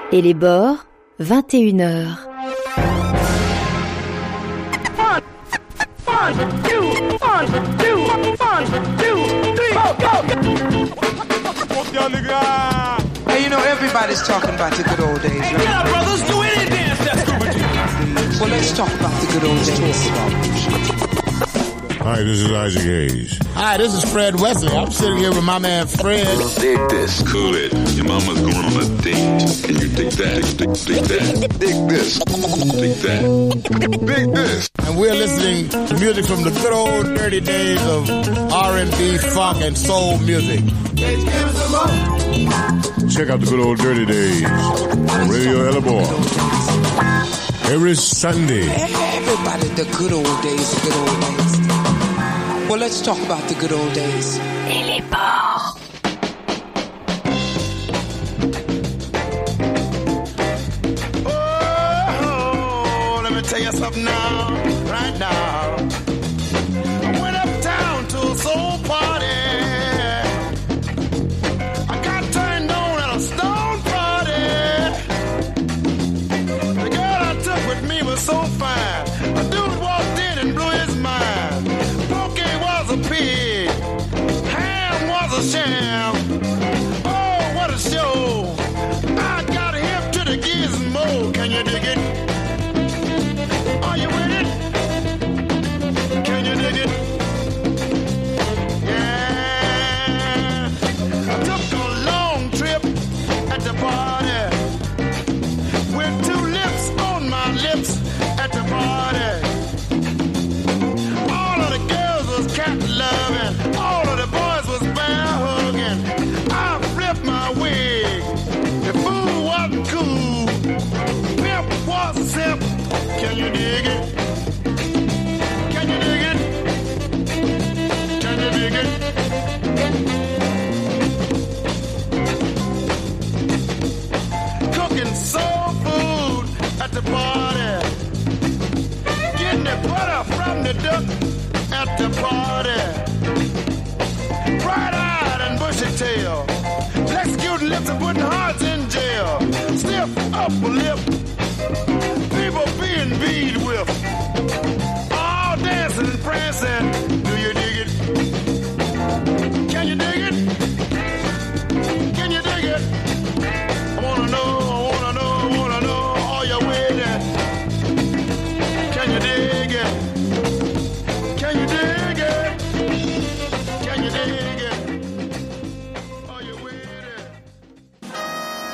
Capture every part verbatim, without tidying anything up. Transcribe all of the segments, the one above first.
Et les bords, vingt et une heures. One, one, two, one, two, one, two, three, go, go! Hey, you know, everybody's talking about the good old days, right? Hey, yeah, brothers, do any dance that's stupid. Well, let's talk about the good old days. Hi, this is Isaac Hayes. Hi, this is Fred Wesley. I'm sitting here with my man Fred. Dig this. Cool it. Your mama's going on a date. Can you dig that? Dig, dig that. Dig this. Dig that. Dig this. And we're listening to music from the good old dirty days of R and B, funk, and soul music. Check out the good old dirty days on Radio Elabor. Every Sunday. Everybody, the good old days, the good old days. Well, let's talk about the good old days. Et les bords. Oh, let me tell you something now, right now. I went uptown to a soul party. I got turned on at a stone party. The girl I took with me was so fine. A dude walked in and blew his mind. Pokey was a pig. Ham was a sham. Oh, what a show. I got hip to the gizmo. Can you dig it? Are you with it? Can you dig it? Yeah. I took a long trip at the party. With two lips on my lips at the party. All of the girls was cat loving. All of the boys was bear hugging. I flipped my wig. The fool wasn't cool. Pimp was a simp. Can you dig it? Can you dig it? Can you dig it? Cooking soul food at the party. Getting the butter from the duck at the party. Bright-eyed and bushy-tail. Executing lips and putting hearts in jail. Stiff upper lip. People being beat with. All dancing and prancing. Do you dig it? Can you dig it? Can you dig it? I wanna know, I wanna know, I wanna know. Are you with it? Can you dig it? Can you dig it? Can you dig it? Are you with it?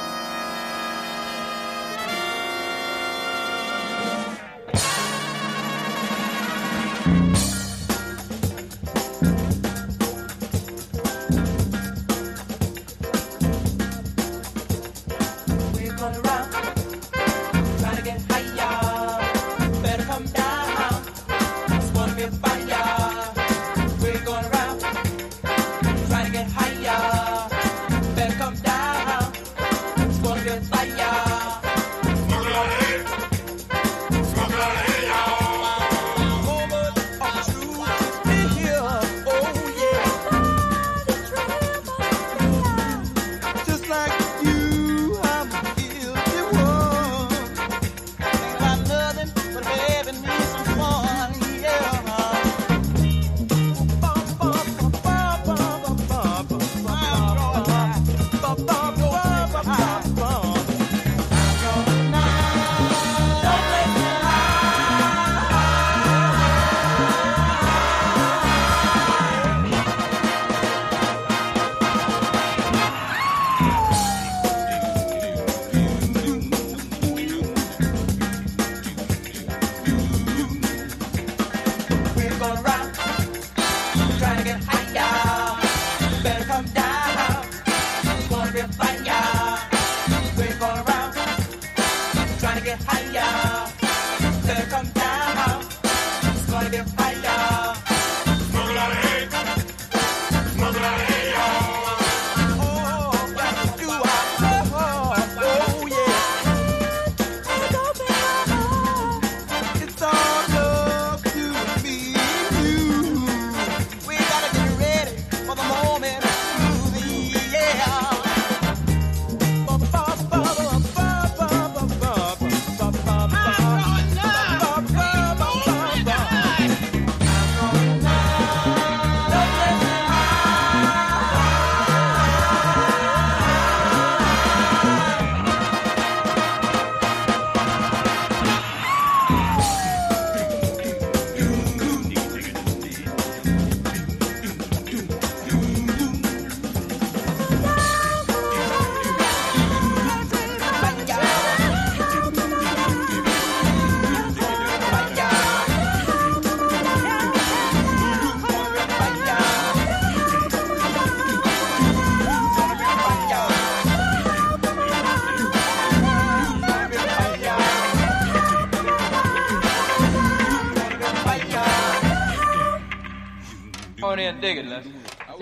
in here and dig it, Les.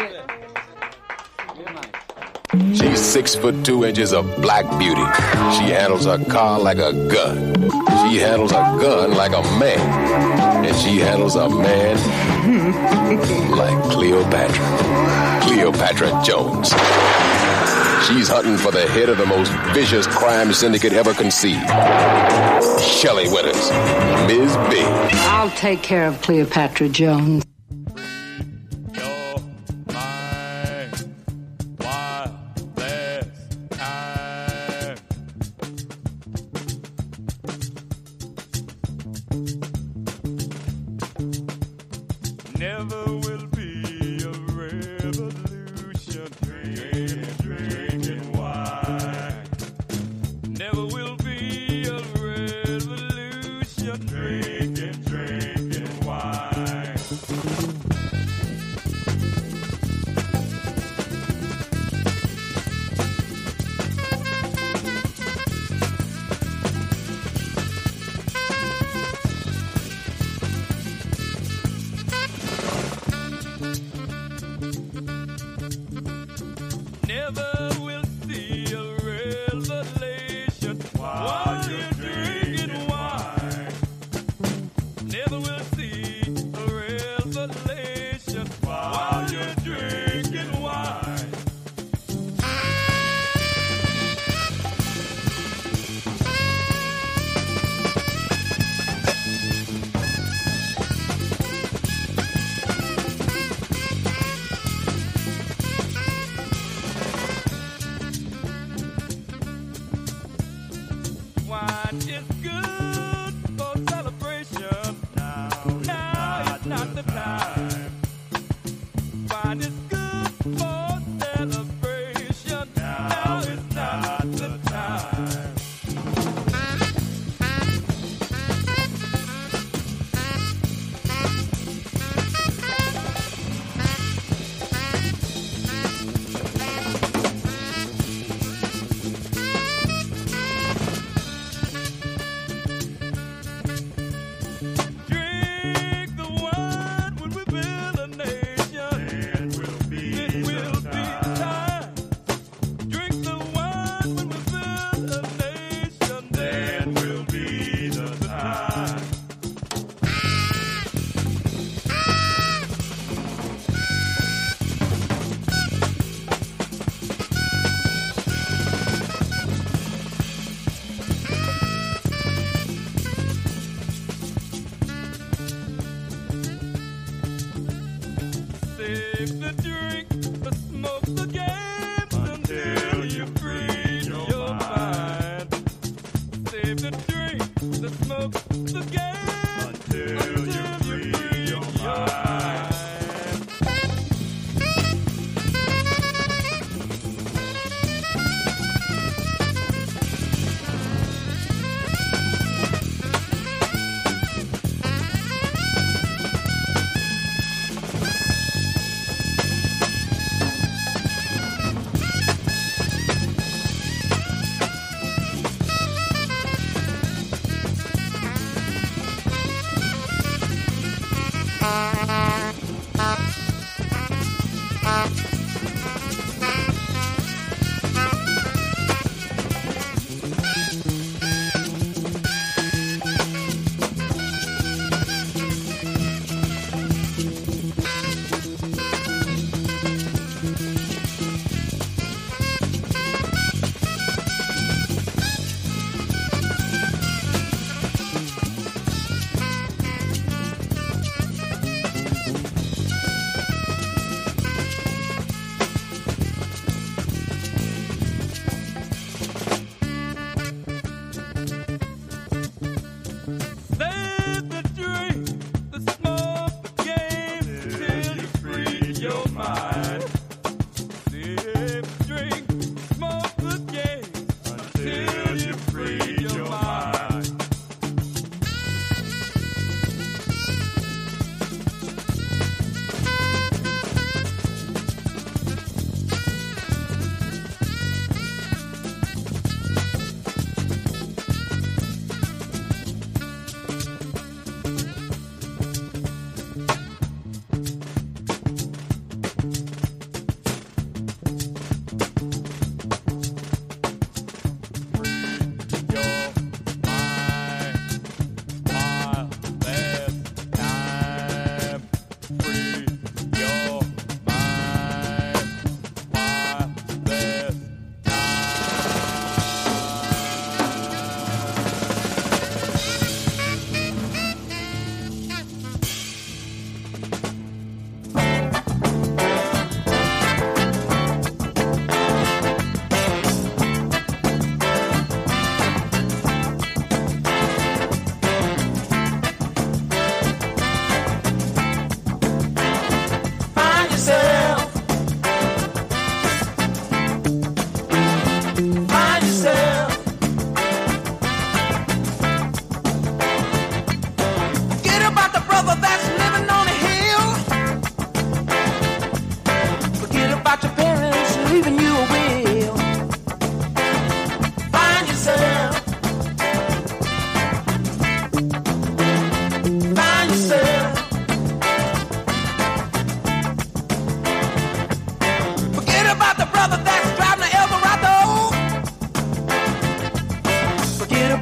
She's six foot two inches of black beauty. She handles her car like a gun. She handles a gun like a man. And she handles a man like Cleopatra. Cleopatra Jones. She's hunting for the head of the most vicious crime syndicate ever conceived. Shelley Winters, Miz Big. I'll take care of Cleopatra Jones.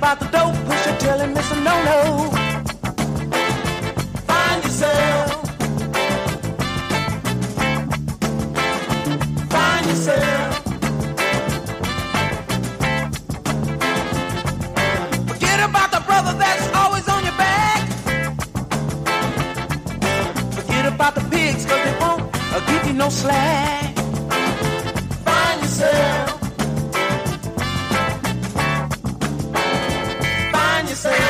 about the dope pusher, tell him it's a no-no. Find yourself. Find yourself. Forget about the brother that's always on your back. Forget about the pigs, cause they won't uh, give you no slack. Find yourself. Find yourself.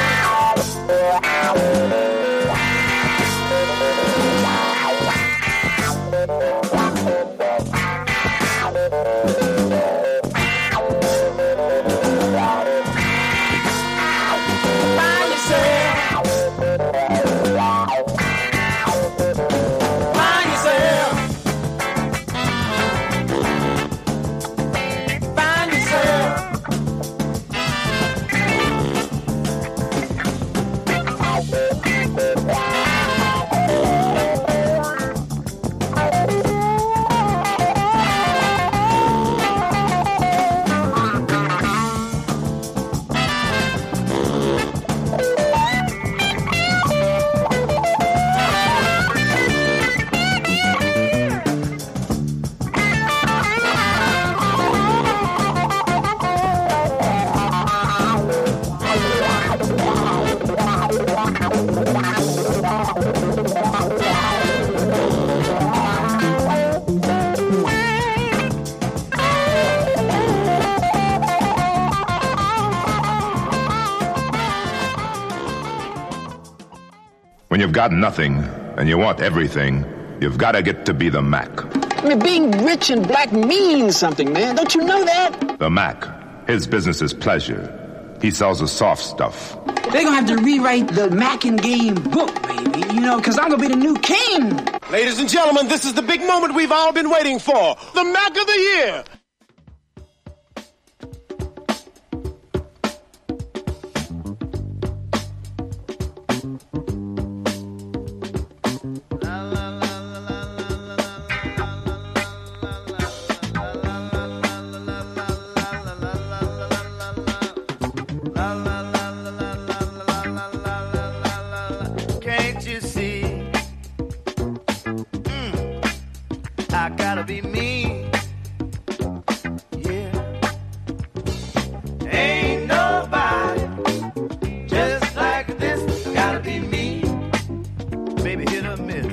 When you've got nothing and you want everything, you've got to get to be the Mac. I mean, being rich and black means something, man. Don't you know that? The Mac. His business is pleasure. He sells the soft stuff. They're gonna have to rewrite the Mac and Game book, baby. You know, because I'm gonna be the new king. Ladies and gentlemen, this is the big moment we've all been waiting for. The Mac of the Year. Can't you see? Mm, I gotta be me. Yeah. Ain't nobody just like this. Gotta be me. Baby, hit or miss.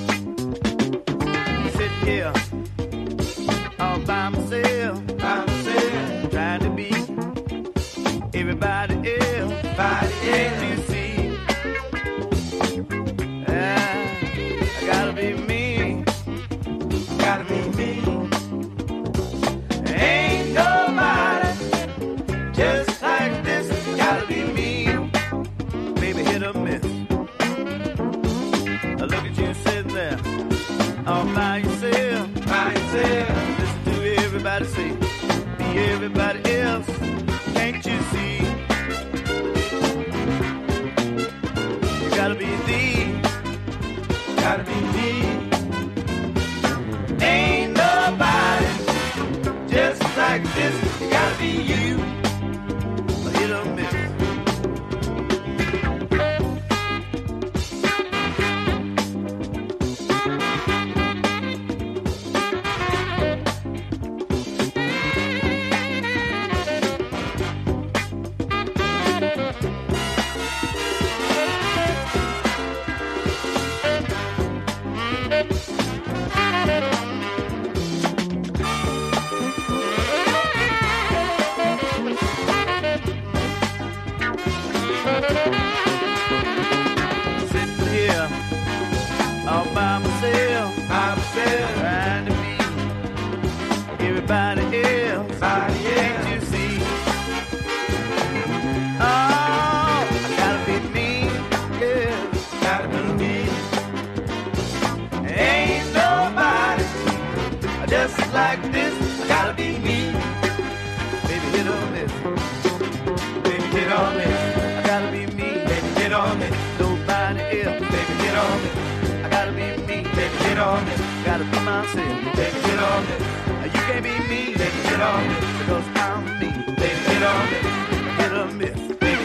Sit here all by myself. By myself. Trying to be everybody else. Everybody else. You see? I gotta be me. Gotta be me. Ain't nobody just like this. Gotta be me. Baby, hit or miss. I look at you sitting there all by yourself. By yourself. Listen to everybody say, be everybody else. Can't you see? You gotta be the. Gotta be me. Ain't nobody just like this. You gotta be you. Hit or miss. Sitting here all by myself, by myself, trying to be everybody else. Everybody else. Can't you see? Oh, I gotta be me, yeah, gotta be me. Ain't nobody just like this. I gotta be me. Baby, hit or miss. Baby, hit or miss. I gotta be me. Baby, hit or miss. Nobody else. Baby, hit or miss. I gotta be me. Baby, hit or miss. Gotta be myself. Baby, hit or miss. You can't be me. Baby, hit or miss. Because I'm me. Baby, hit or miss. Hit or miss. Baby,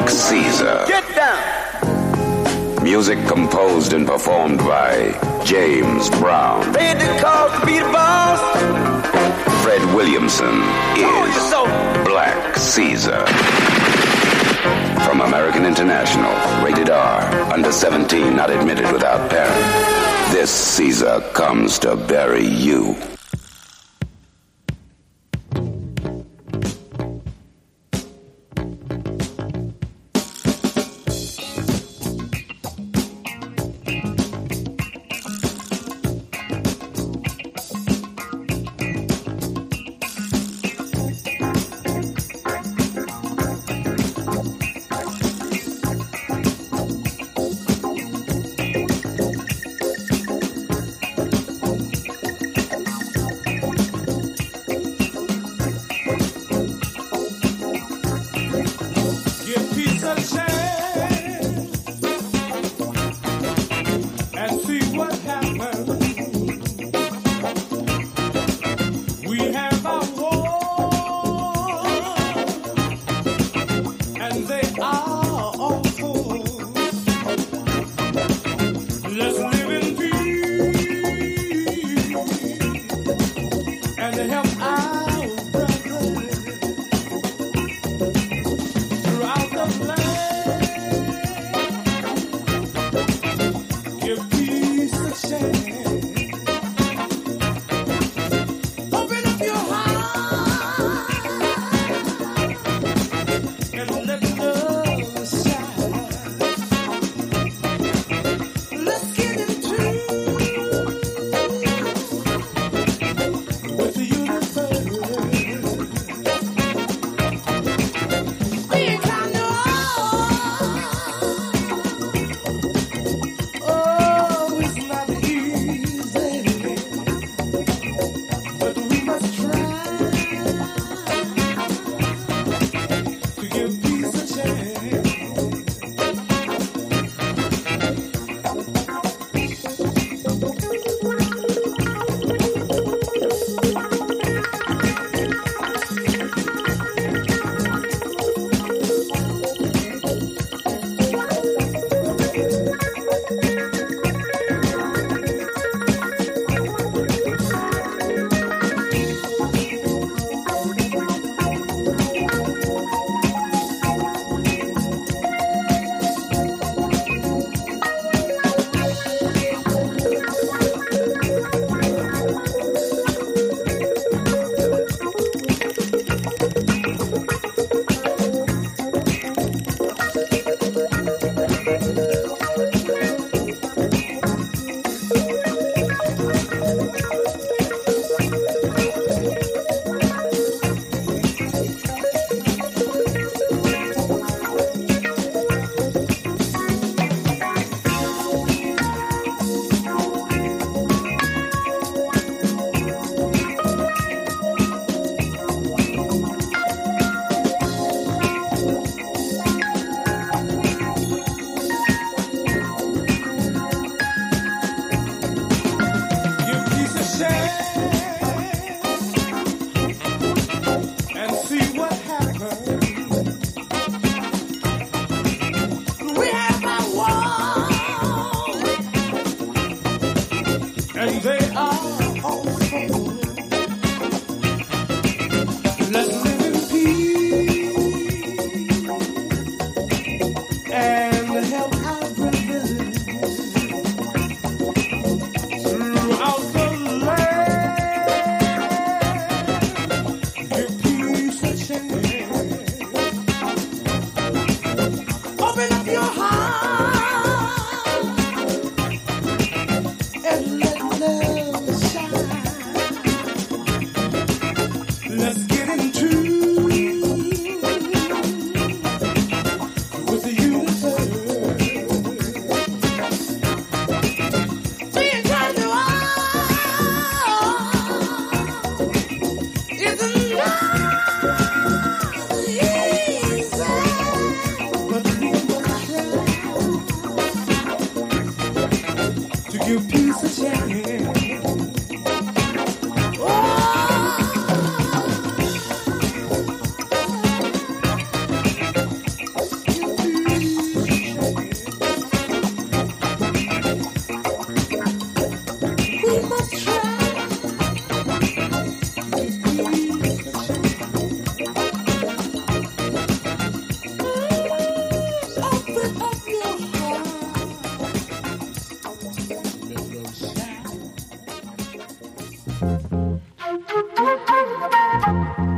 Caesar. Get down. Music composed and performed by James Brown. Paid the cost to be the boss. Fred Williamson is Black Caesar. From American International, rated R, under seventeen, not admitted without parent. This Caesar comes to bury you.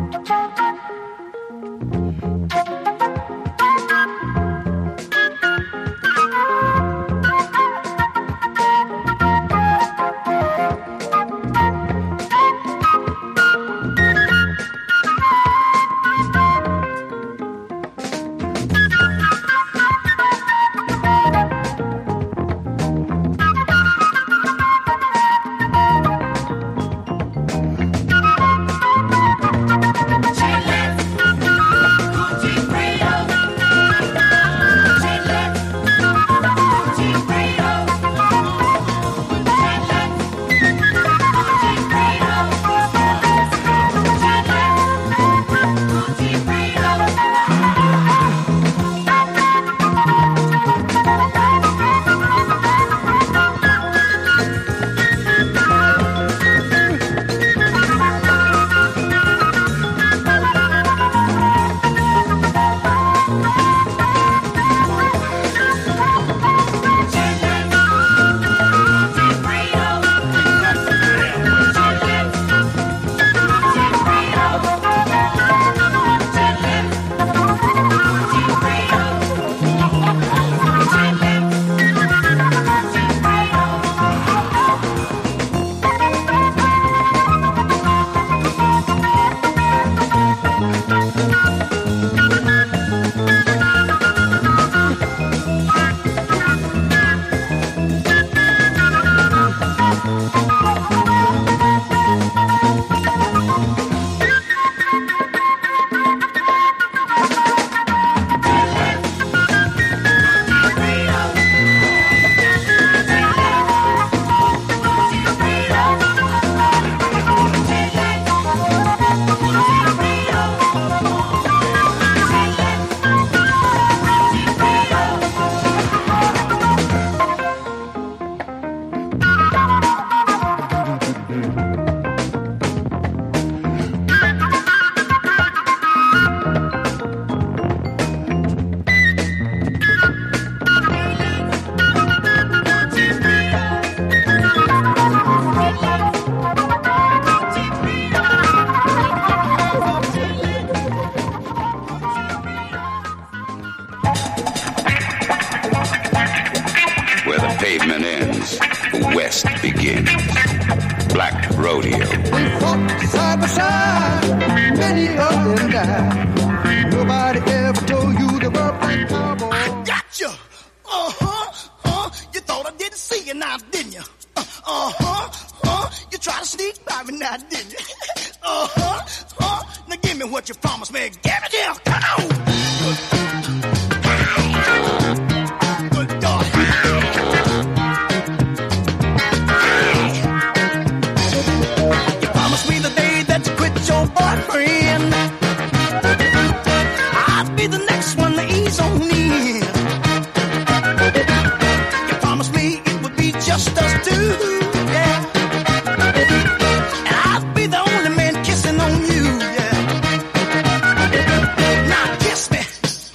pavement ends, the West begins. Black Rodeo. We fought side by side, many of them died. Nobody ever told you the word black cowboy. I got you. Uh-huh, uh, you thought I didn't see you now, didn't you? Uh, uh-huh, uh, you tried to sneak by me now, didn't you? Uh-huh, uh, now give me what you promised me. Give me there, come on. Good God. You promised me the day that you quit your boyfriend, I'd be the next one to ease on in. You promised me it would be just us two, yeah. And I'd be the only man kissing on you, yeah. Now kiss me,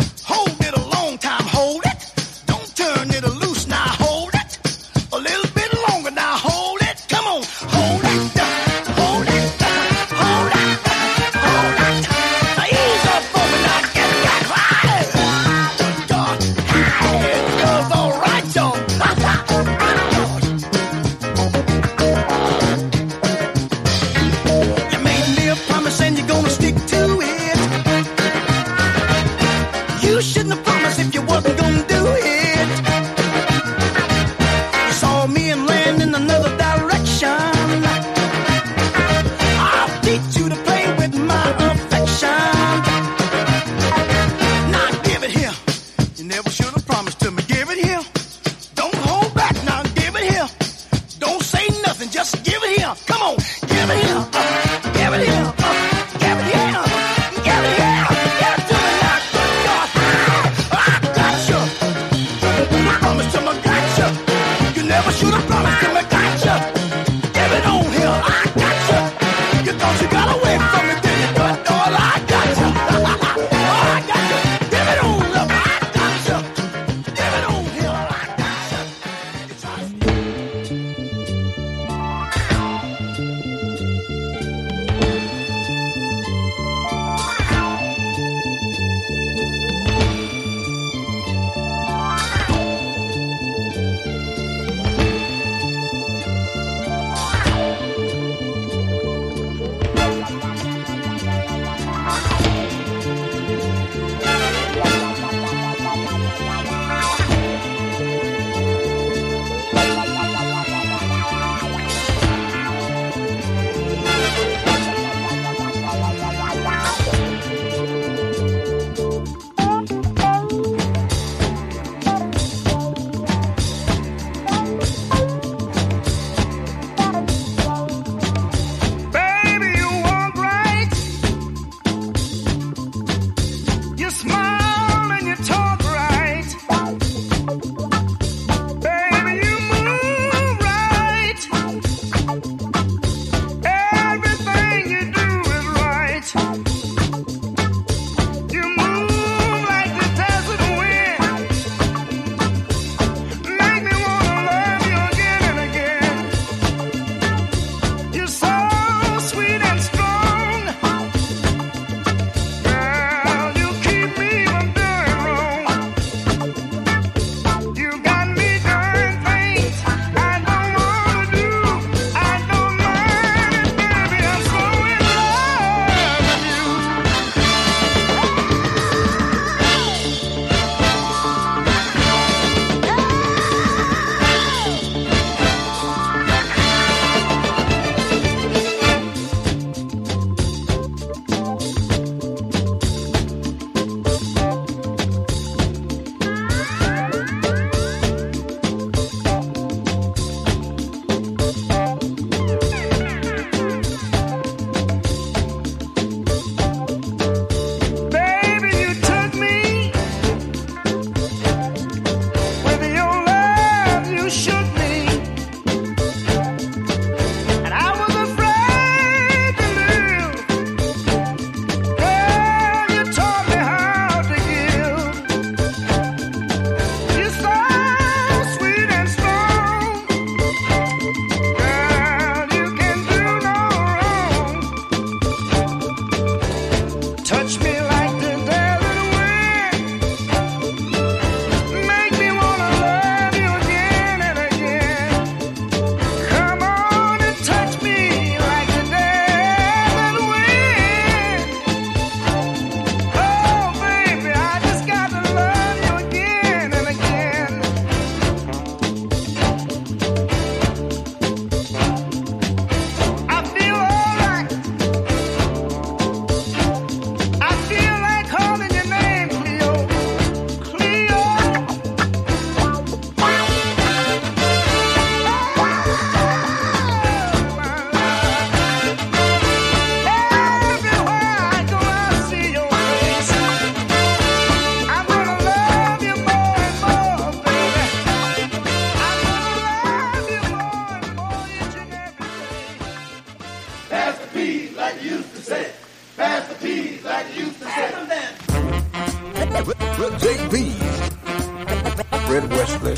J B, Fred Wesley.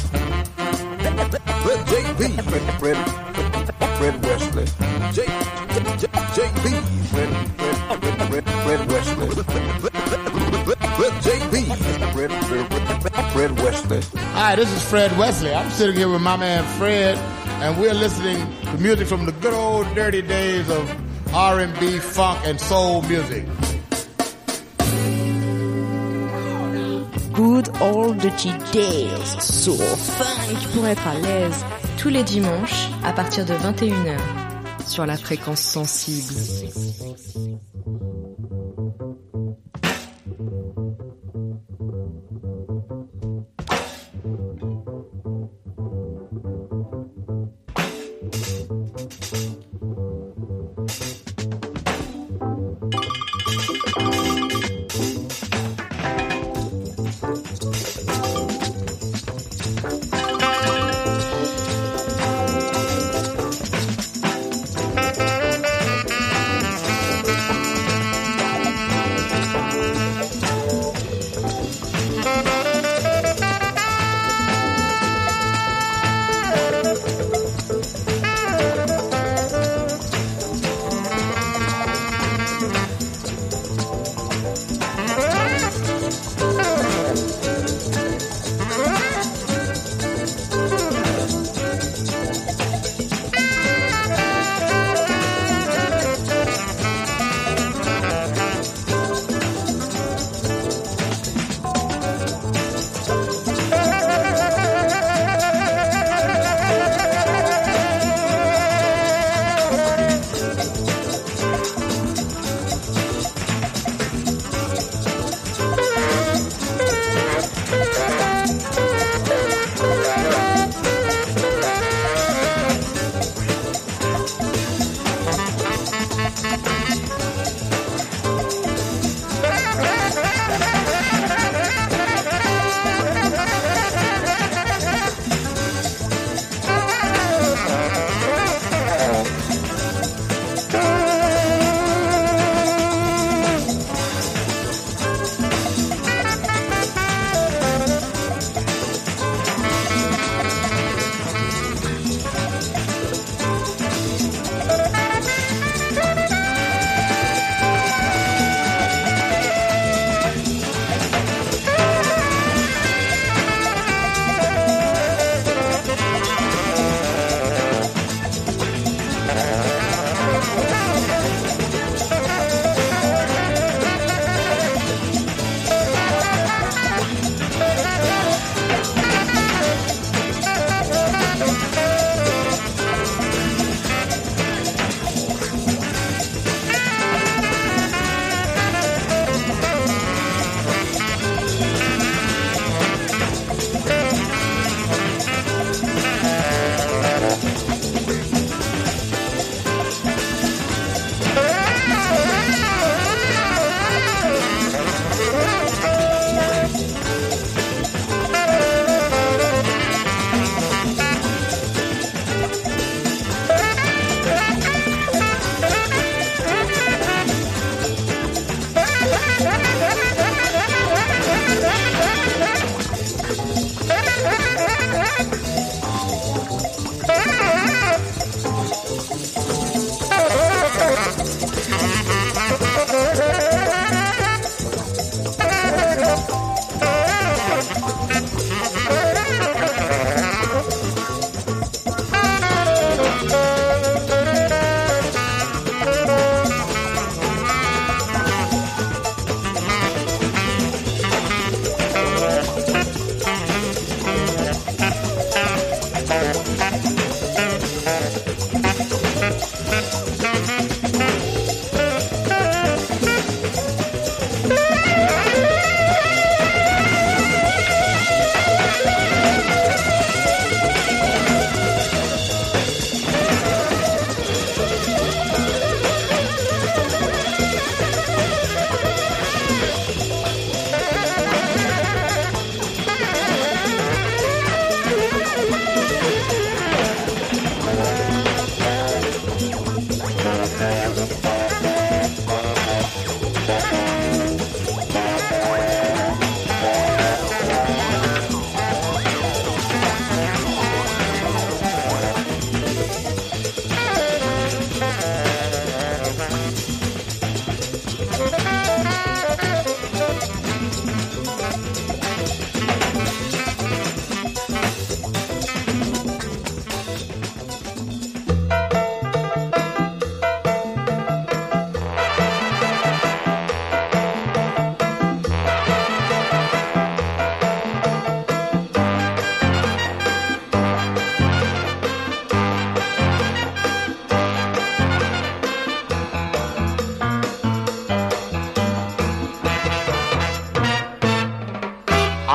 J B, Fred, Fred, Fred Wesley. J, J, J B, Fred, Fred, Fred, Fred Wesley. J B, Fred, Fred, Fred Wesley. Hi, this is Fred Wesley. I'm sitting here with my man Fred, and we're listening to music from the good old dirty days of R and B, funk, and soul music. Good old dirty days, soul funk pour être à l'aise. Tous les dimanches à partir de vingt et une heures sur la fréquence sensible.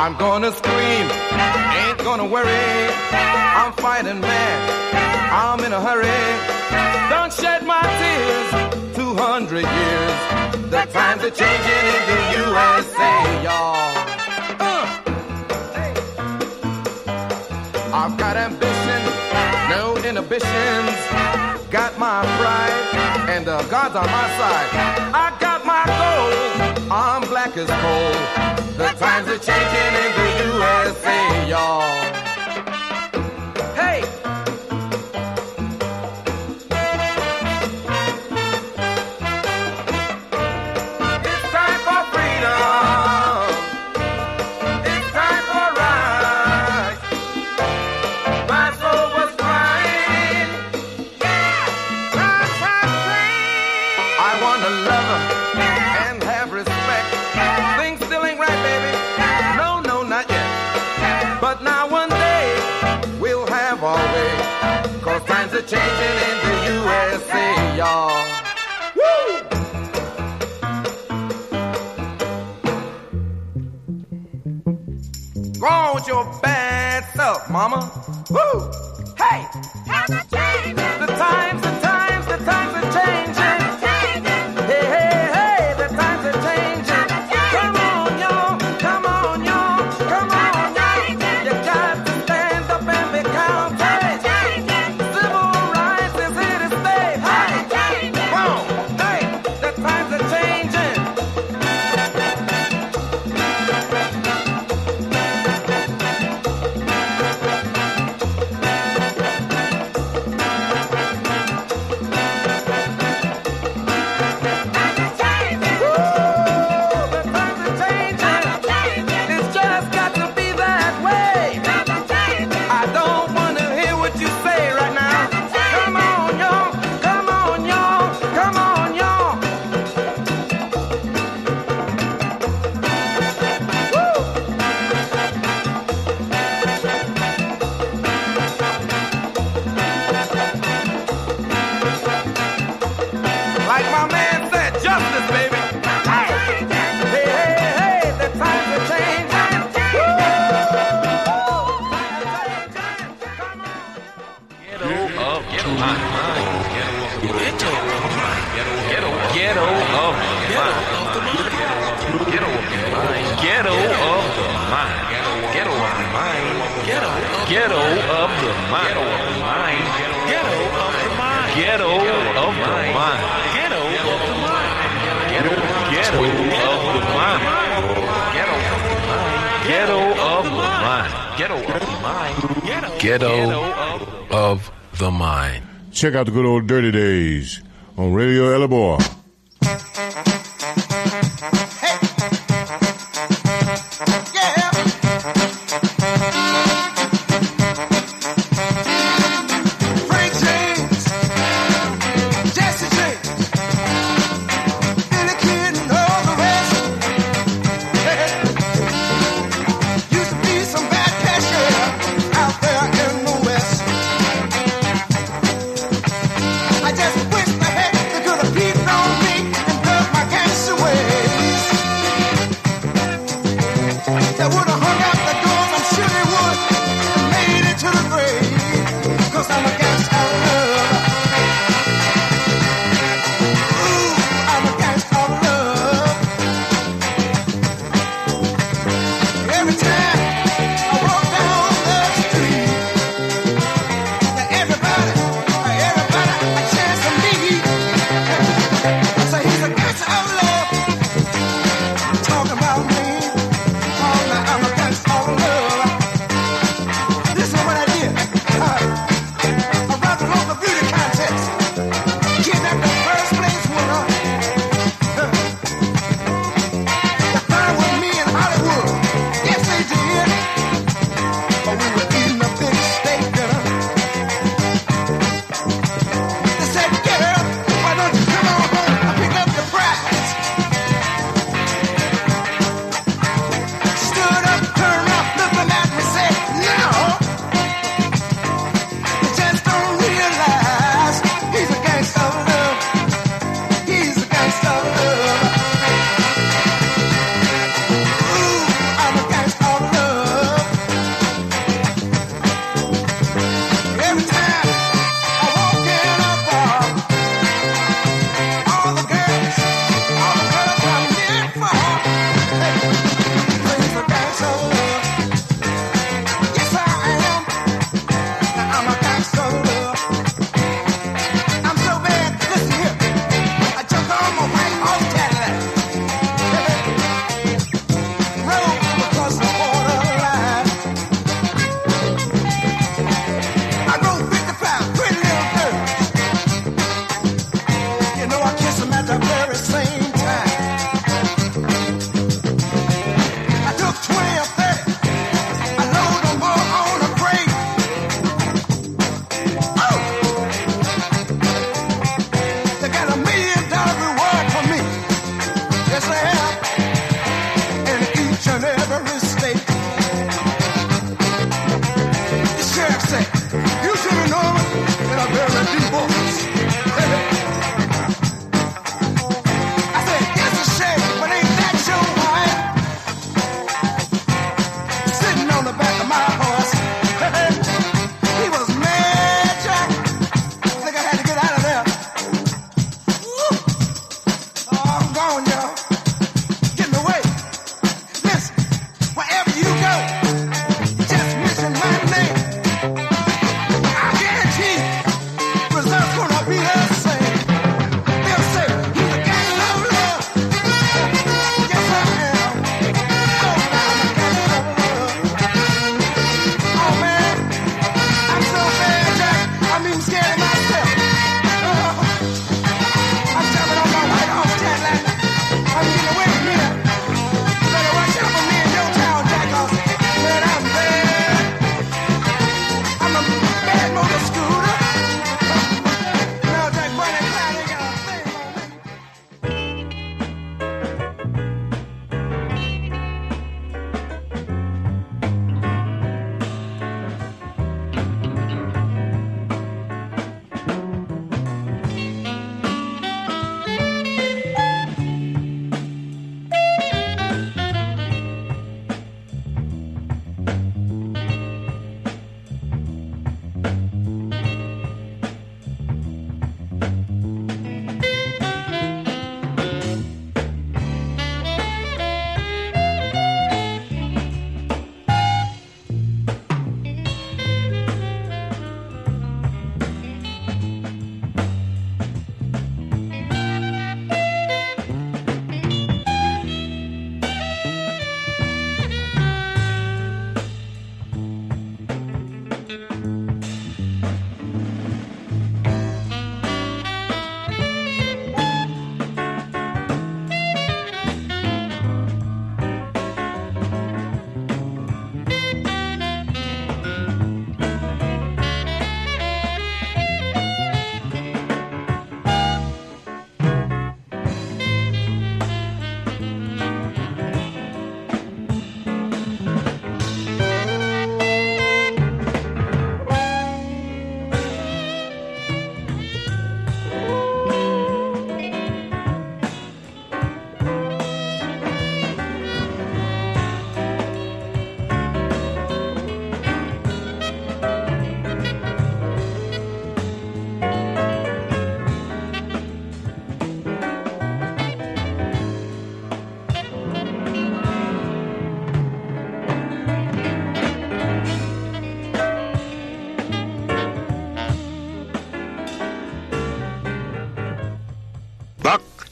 I'm gonna scream, ain't gonna worry. I'm fighting mad, I'm in a hurry. Don't shed my tears, two hundred years. The times are changing in the U S A, y'all. Uh. I've got ambition, no inhibitions. Got my pride, and the God's on my side. I got my gold, I'm black as coal. The times are changing in the U S A, y'all. Hey! It's time for freedom. It's time for rights. My soul was crying. I want to love her and have respect. Things still ain't right, baby. No, no, not yet. But now one day we'll have our way. Cause times are changing in the U S A, y'all. Woo! Go on with your bad stuff, mama. Woo! Hey! The times, the times, the times are changing. Hey, hey, hey, the times are changing. Come on, y'all, come on, y'all, come on, y'all. You got to stand up and be counted. Civil rights is here to stay. Hey, come on, hey, the times are changing. Like my man said, justice, baby. Hey, hey, hey, hey, the times are changing. Ghetto of the mind. Ghetto of the mind. Ghetto of the mind. Ghetto of the mind. Ghetto of the mind. Ghetto of the mind. Ghetto of the mind. Ghetto of the mind. Ghetto of the mind. Ghetto of the mind. Ghetto of the mind. Ghetto of the mind. Ghetto of the mind. Ghetto of the mind. Ghetto of the mind. Check out the good old Dirty Days on Radio Elabor. I just wish the heck they could have peeped on me and dug my gangster ways. They would have hung out the doors, I'm sure they would, and made it to the grave. Cause I'm a gangster of love. Ooh, I'm a gangster of love. Every time I walk down the street, everybody, everybody, a chance to meet. So he's a gangster of love. Talking about me. Oh, now I'm a gangster of love. Listen to what I did. Uh, around the local beauty contest. Kidnapped the first place winner. Uh, they found with me in Hollywood. Yes, they did. But we were eating a big steak dinner. They said, girl, why don't you come on home and pick up your prize?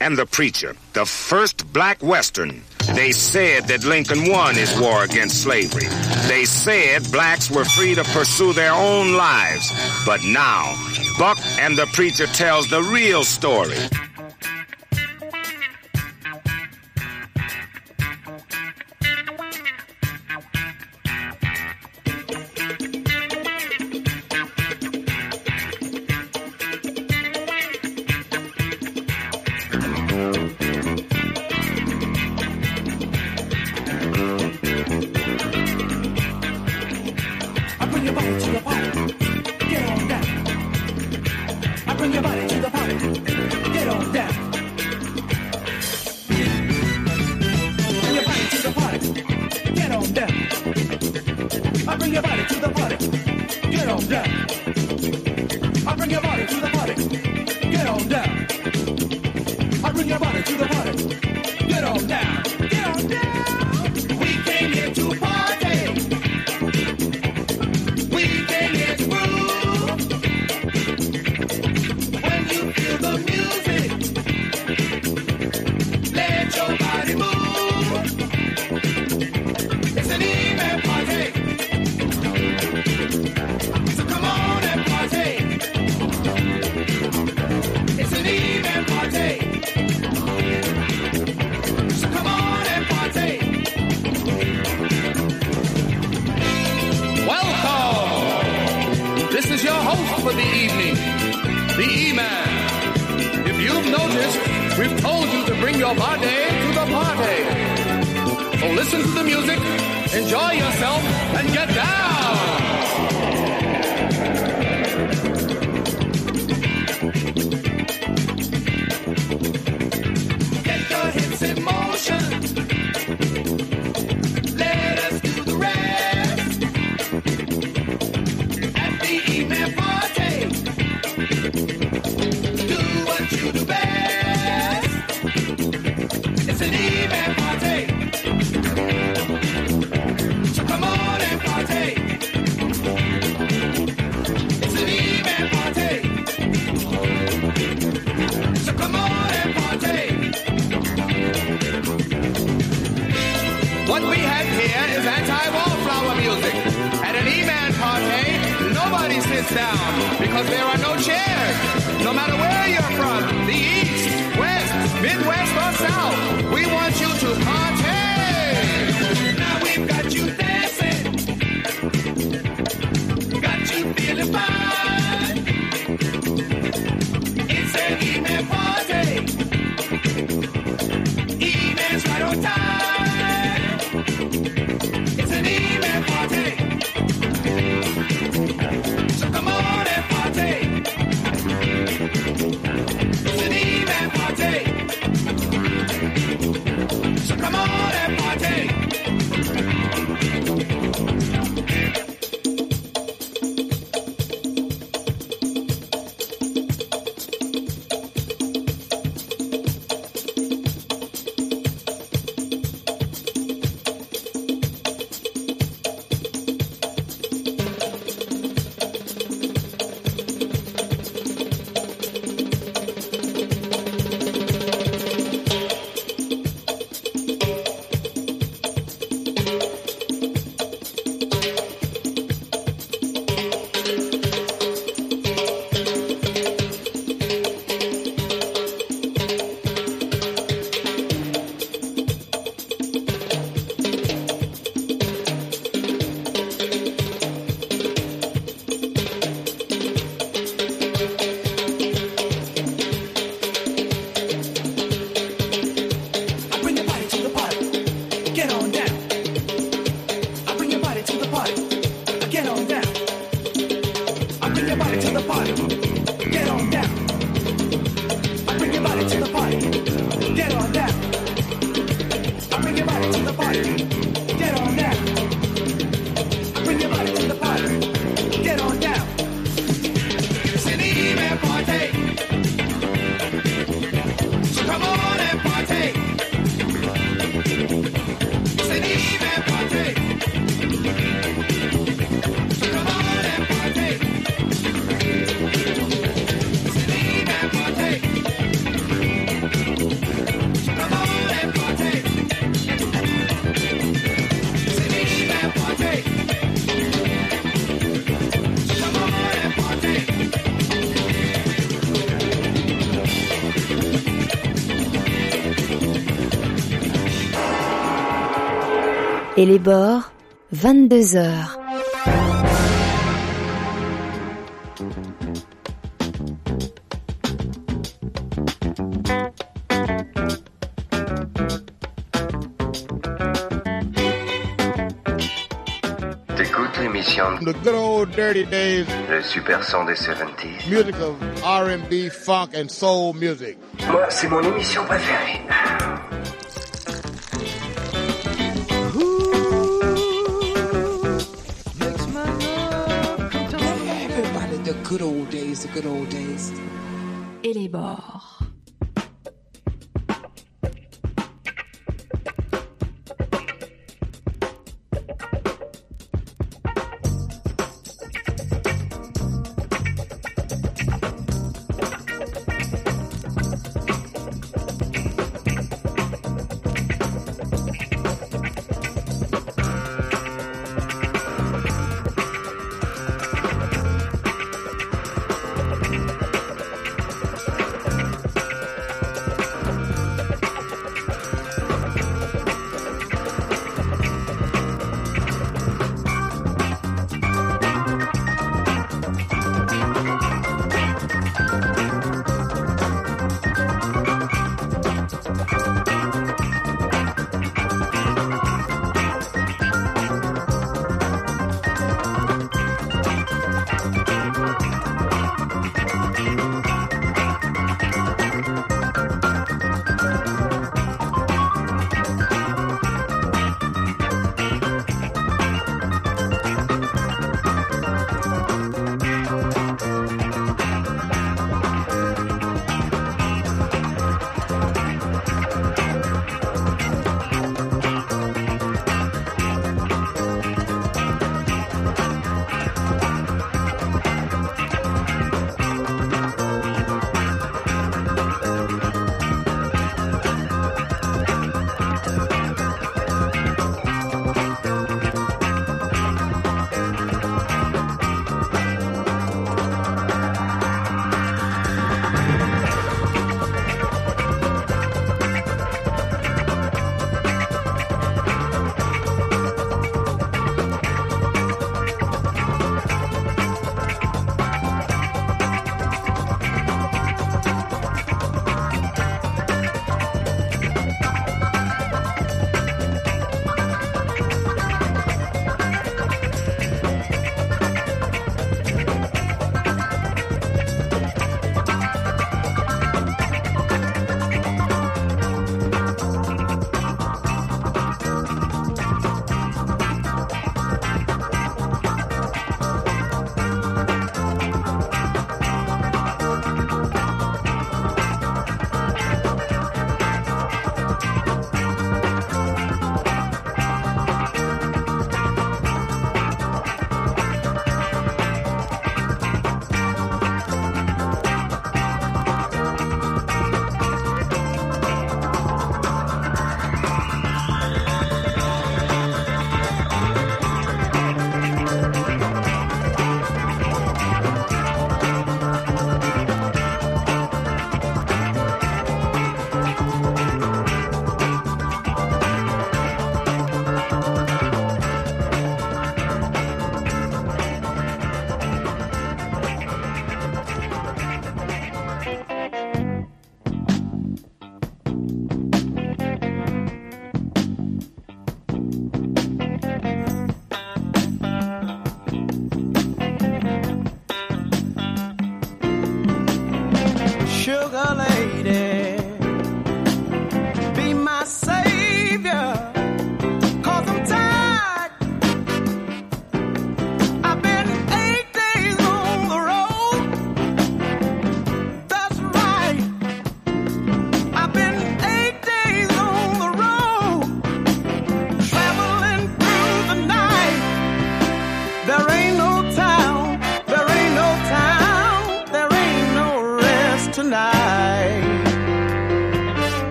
and the Preacher, the first black Western. They said that Lincoln won his war against slavery. They said blacks were free to pursue their own lives. But now, Buck and the Preacher tells the real story. Et les bords, vingt-deux heures. T'écoutes l'émission The good old dirty days. Le super son des soixante-dix. Music of R and B, funk and soul music. Moi, c'est mon émission préférée. Everybody, the good old days, the good old days. Et les bords.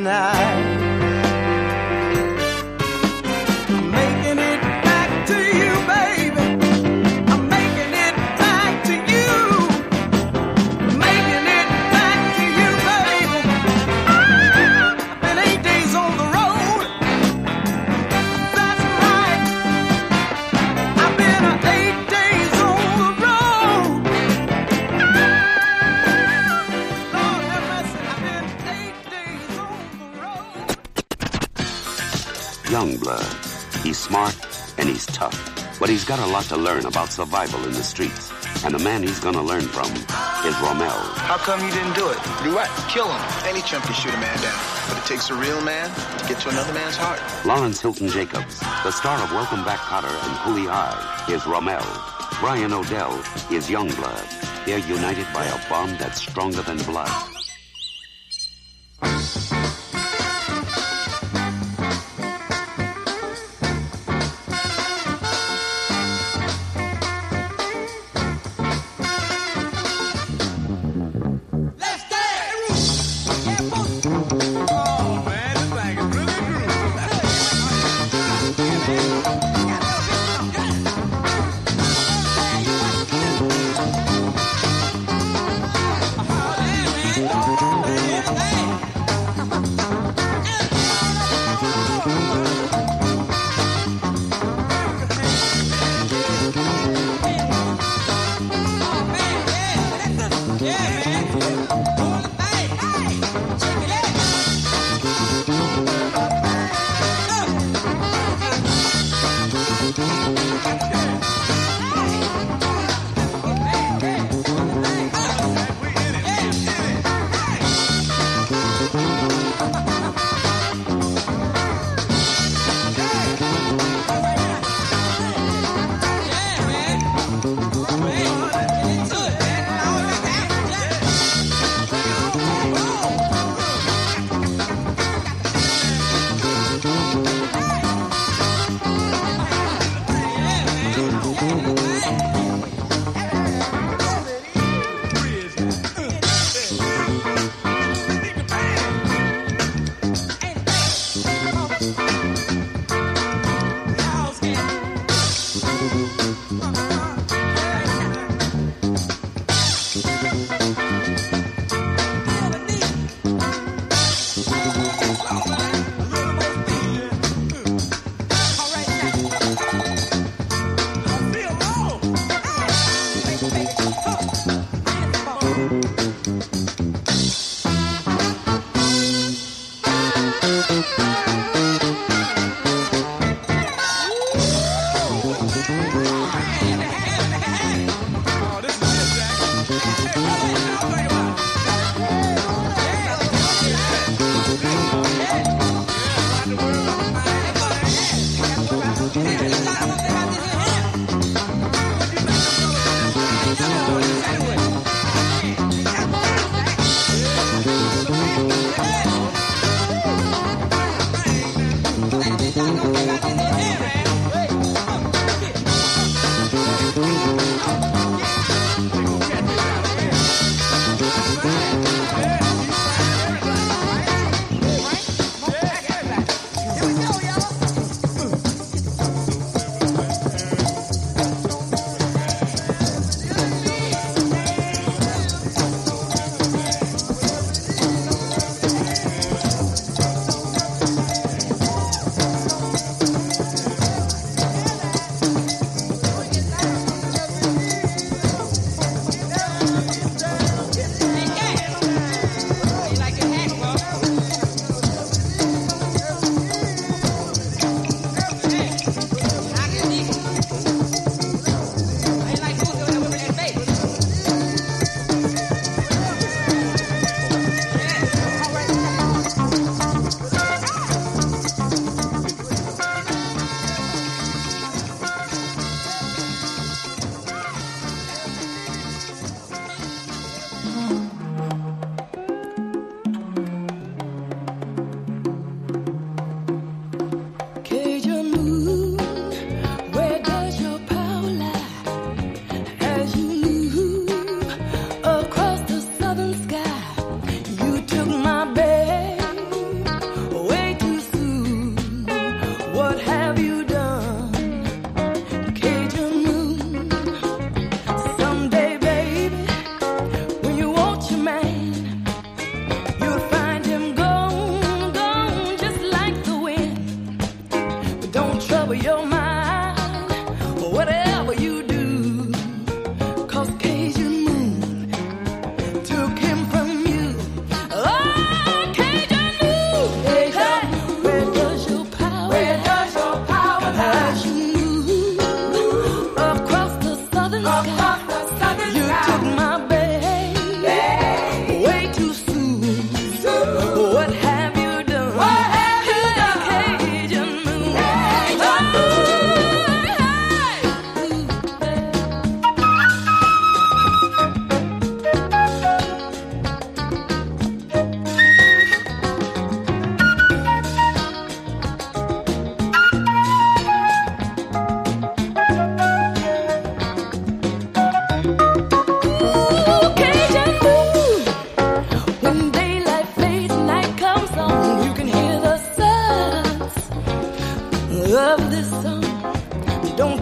tonight. I'm making it back to you, baby. I'm making it back to you. Making it back to you, baby. I've been eight days on the road. That's right. I've been eight days on the road. Lord have mercy, I've been eight days on the road. Youngblood. He's smart and he's tough, but he's got a lot to learn about survival in the streets. And the man he's gonna learn from is Romel. How come you didn't do it? Do what? Kill him. Any chump can shoot a man down. But it takes a real man to get to another man's heart. Lawrence Hilton Jacobs, the star of Welcome Back, Kotter and Cooley High, is Romel. Brian O'Dell is Youngblood. They're united by a bond that's stronger than blood.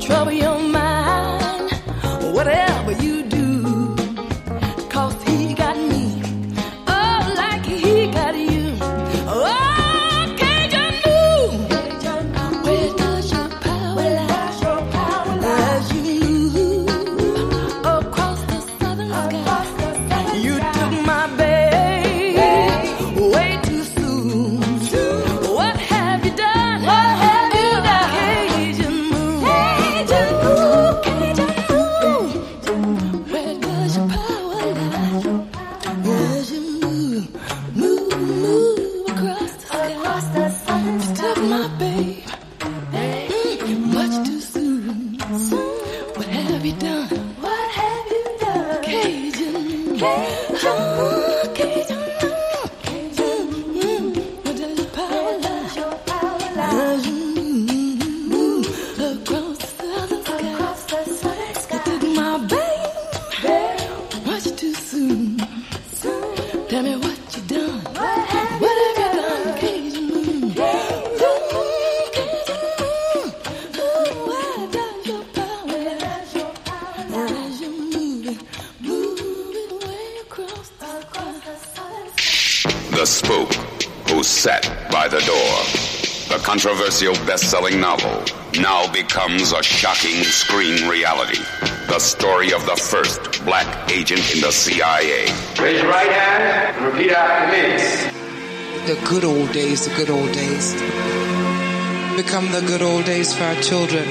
trouble your mind, whatever you do, 'cause he got me, oh, like he got you. Oh, Cajun move, where does your power lie? As you move across the southern sky, you took my babe way too soon. What have you done? What have you done? Cajun move, Cajun move, Cajun move. Where does your power lie? As you move, move, move across the sky, across the southern sky. Took my babe, mm, much too soon. What have you done? What have you done? Cajun, Cajun, Cajun, Cajun. Where does your power lie? As you move across the southern sky, you took my babe much too soon. Tell me what you done. What have you done? Cajun move, Cajun move. Oh, where does your power lie? As you move it, move it way across the sky. The Spook Who Sat by the Door. The controversial best-selling novel now becomes a shocking screen reality. The story of the first black agent in the C I A. Raise your right hand and repeat after me. The good old days, the good old days. Become the good old days for our children.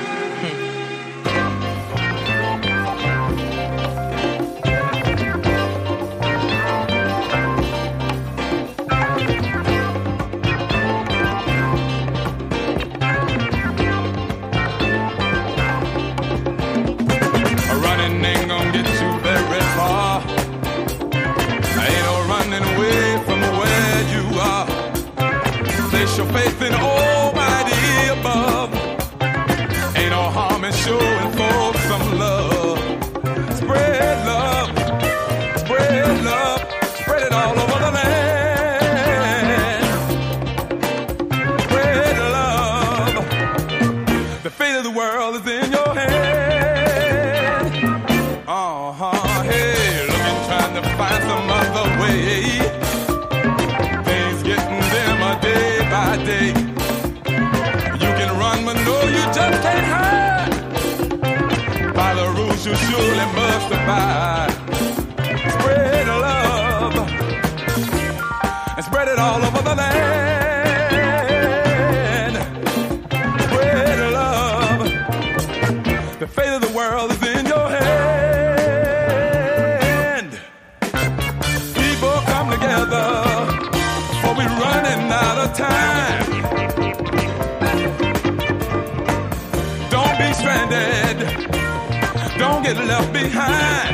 Running ain't gonna get you very far. Ain't no running away from where you are. Place your faith in Almighty above. Ain't no harm in showing folks some love. Spread love, spread love, spread it all over the land. Spread love. The fate of the world is in your hand. Uh-huh, hey, looking, trying to find some other way. Things getting dimmer day by day. You can run, but no, you just can't hide. By the rules you surely must abide. Spread love, and spread it all over the land. Spread love. The fate of the world is in your hand. People come together, for we running out of time. Don't be stranded, don't get left behind.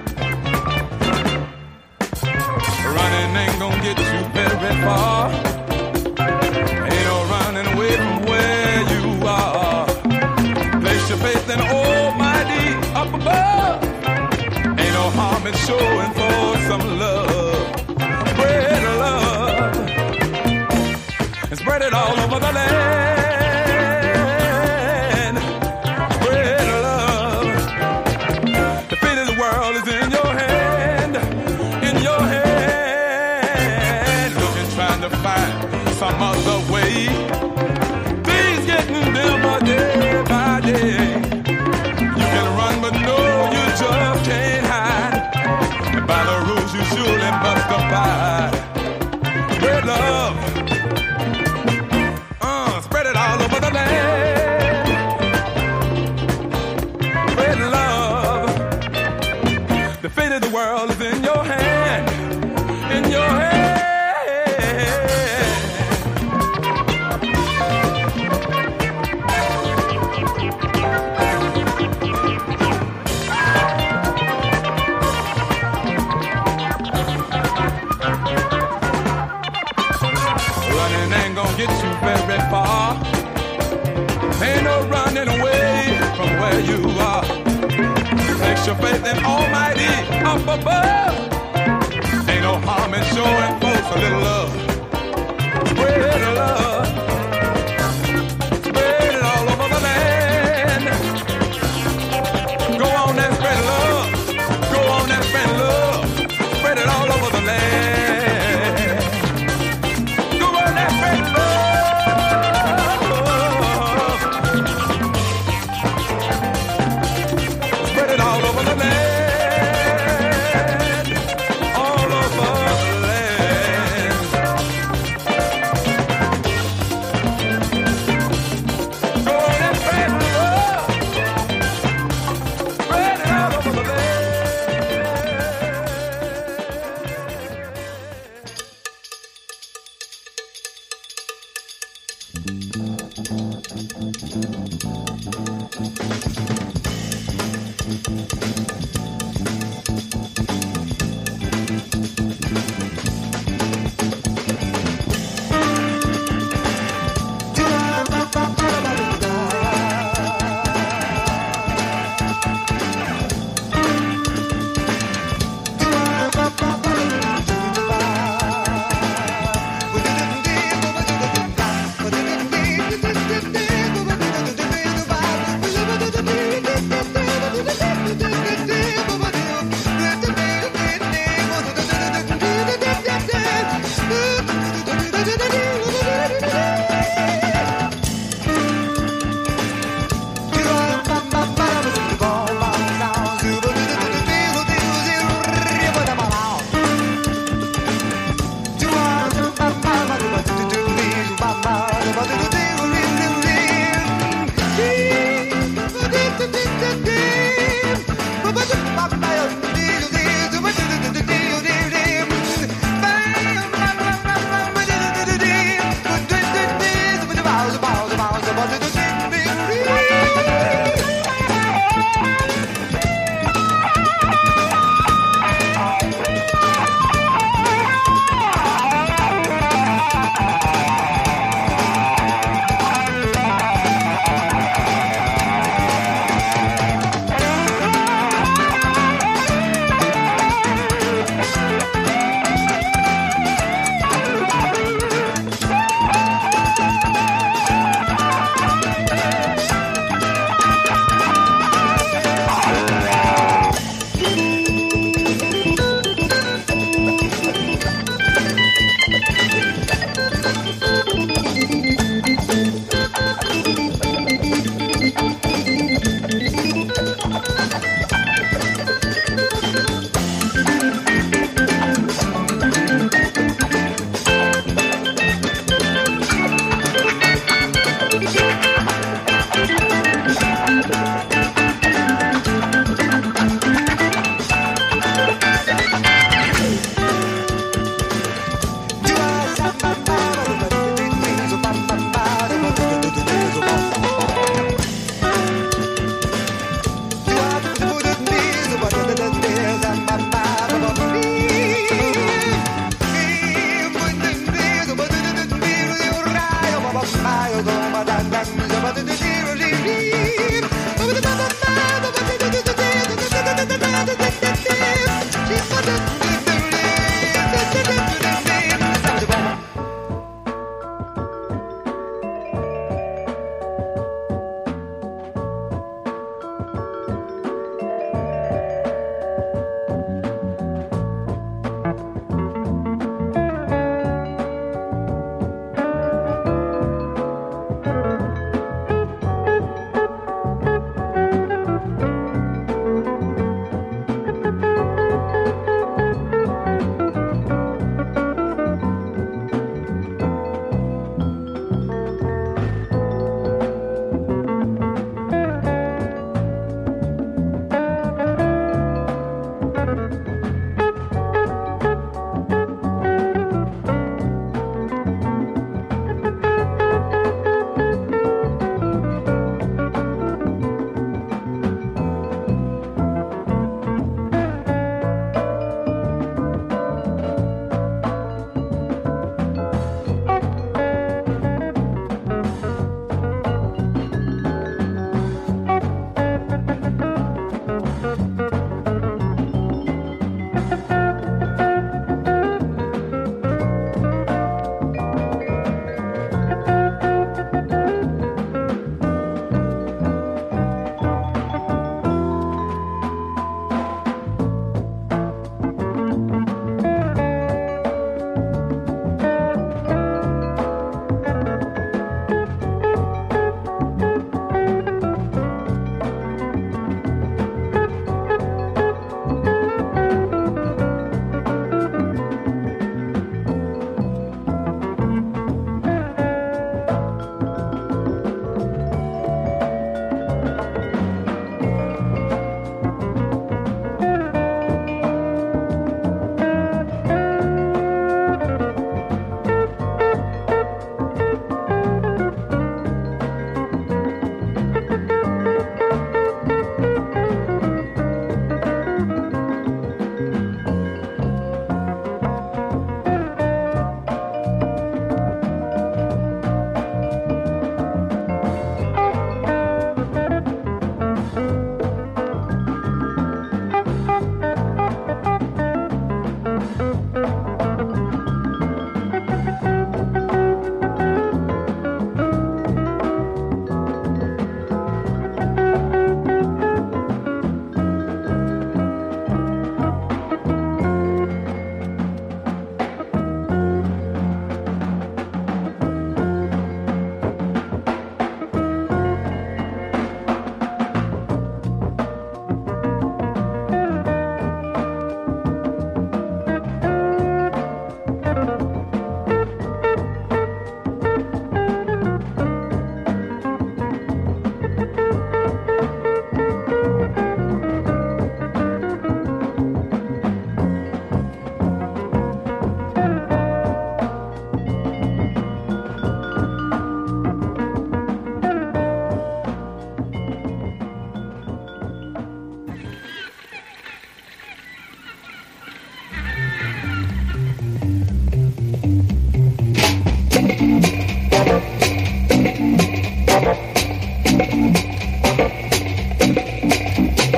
Running ain't gonna get you very far. Ain't no running away from where you are. Place your faith in Almighty up above. Ain't no harm in showing for some love. Spread love and spread it all over the land. Spread love. The fate of the world is in your hand, in your hand. Looking, trying to find some other way. Things getting dimmer day by day. You can run, but no, you just can't hide. And by the rules you surely must abide. Spread love, uh, spread it all over the land. Spread love. The fate of the world is in your hand, in your hand. Running ain't gonna get you very far. Ain't no running away from where you are. Place your faith in Almighty up above. Ain't no harm in showing folks a little love. Spread love. Spread it all over the land. Bye.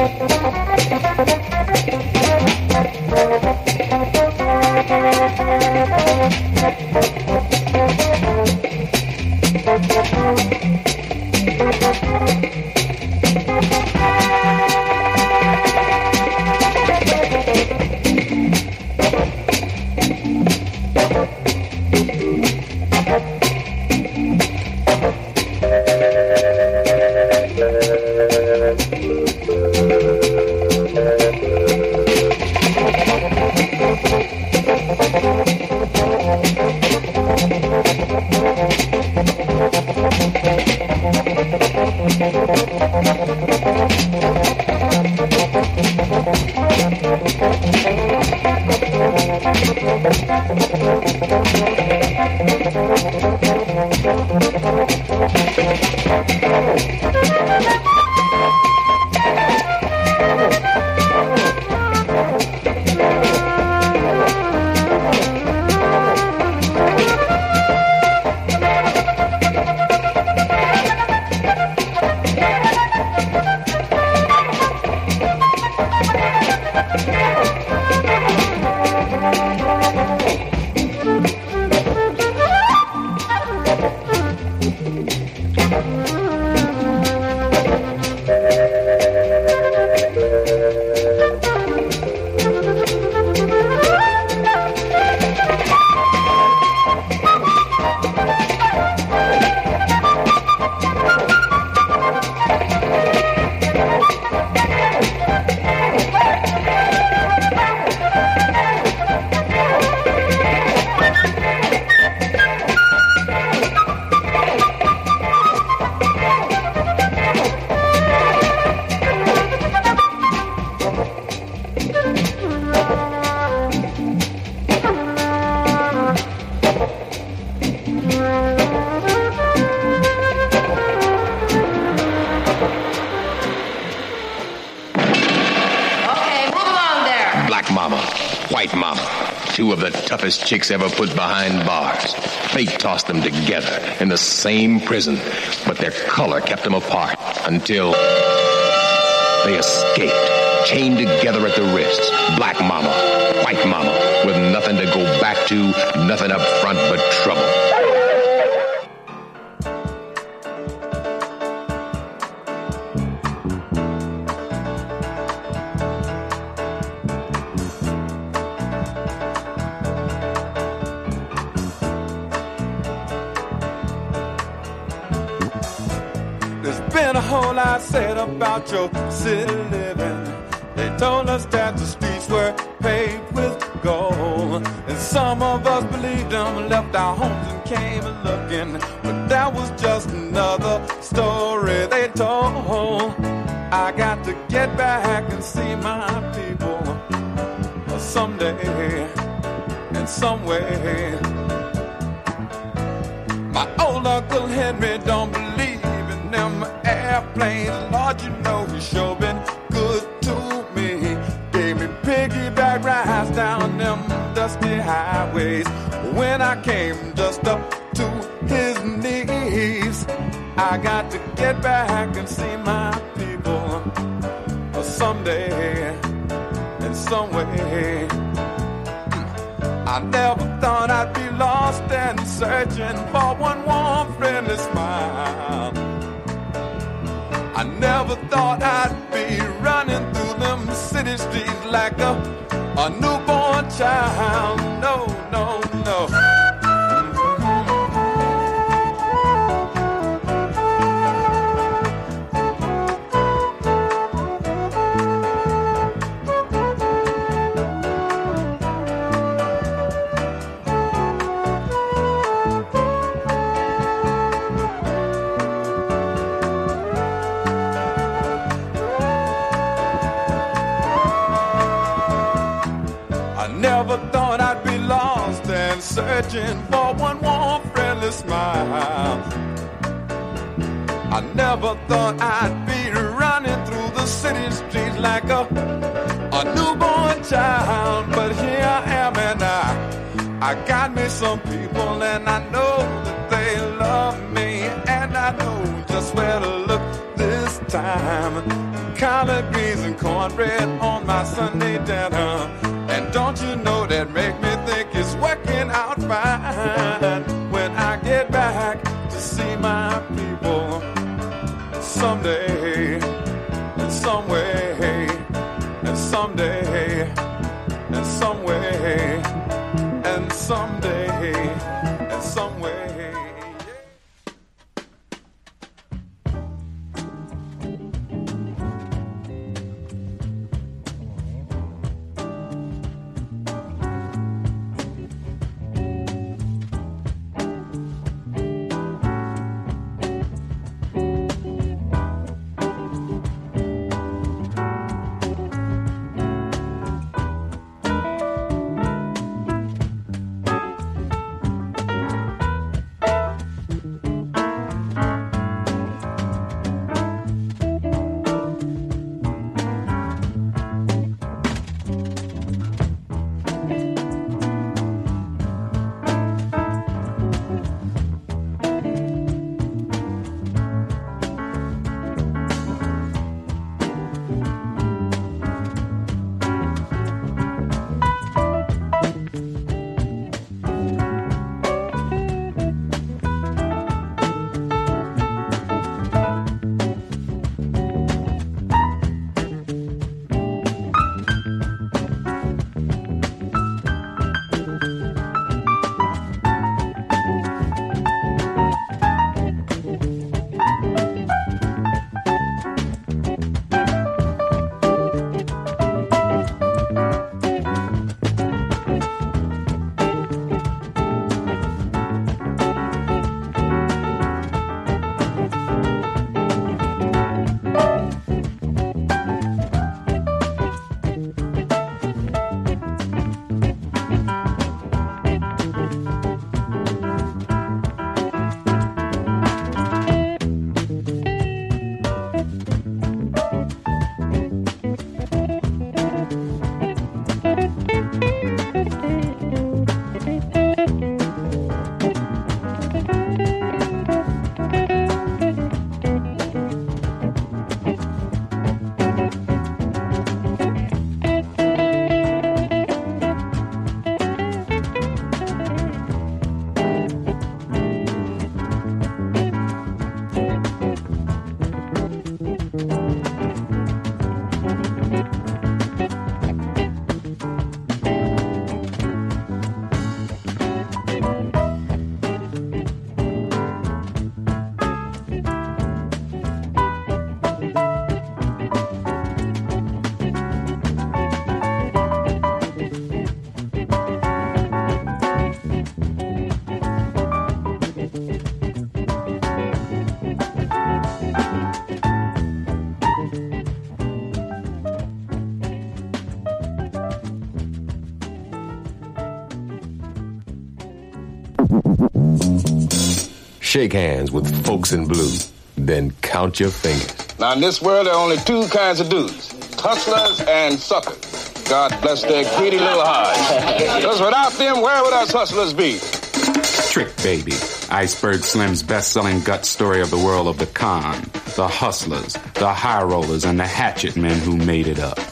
Two of the toughest chicks ever put behind bars. Fate tossed them together in the same prison, but their color kept them apart until they escaped, chained together at the wrists. Black mama, white mama, with nothing to go back to, nothing up front but trouble. Said about your city living. They told us that the streets were paved with gold, and some of us believed them, left our homes and came looking, but that was just another story they told. I got to get back and see my people someday, in some way. My old Uncle Henry don't believe in them airplanes. Lord, you know he sure been good to me. Gave me piggyback rides down them dusty highways when I came just up to his knees. I got to get back and see my people someday, in some way. I never thought I'd be lost and searching for one warm, friendly smile. I never thought I'd be running through them city streets like a, a newborn child. No, no, no. Searching for one warm, friendly smile. I never thought I'd be running through the city streets like a, a newborn child. But here I am, and I, I got me some people, and I know that they love me, and I know just where to look this time. Collard greens and and cornbread on my Sunday dinner. And don't you know that make me think it's working out fine when I get back to see my people someday, in some way, and someday, and some way, and someday, and some way. Shake hands with folks in blue, then count your fingers. Now, in this world, there are only two kinds of dudes, hustlers and suckers. God bless their greedy little hearts. Because without them, where would us hustlers be? Trick Baby, Iceberg Slim's best-selling gut story of the world of the con, the hustlers, the high rollers, and the hatchet men who made it up.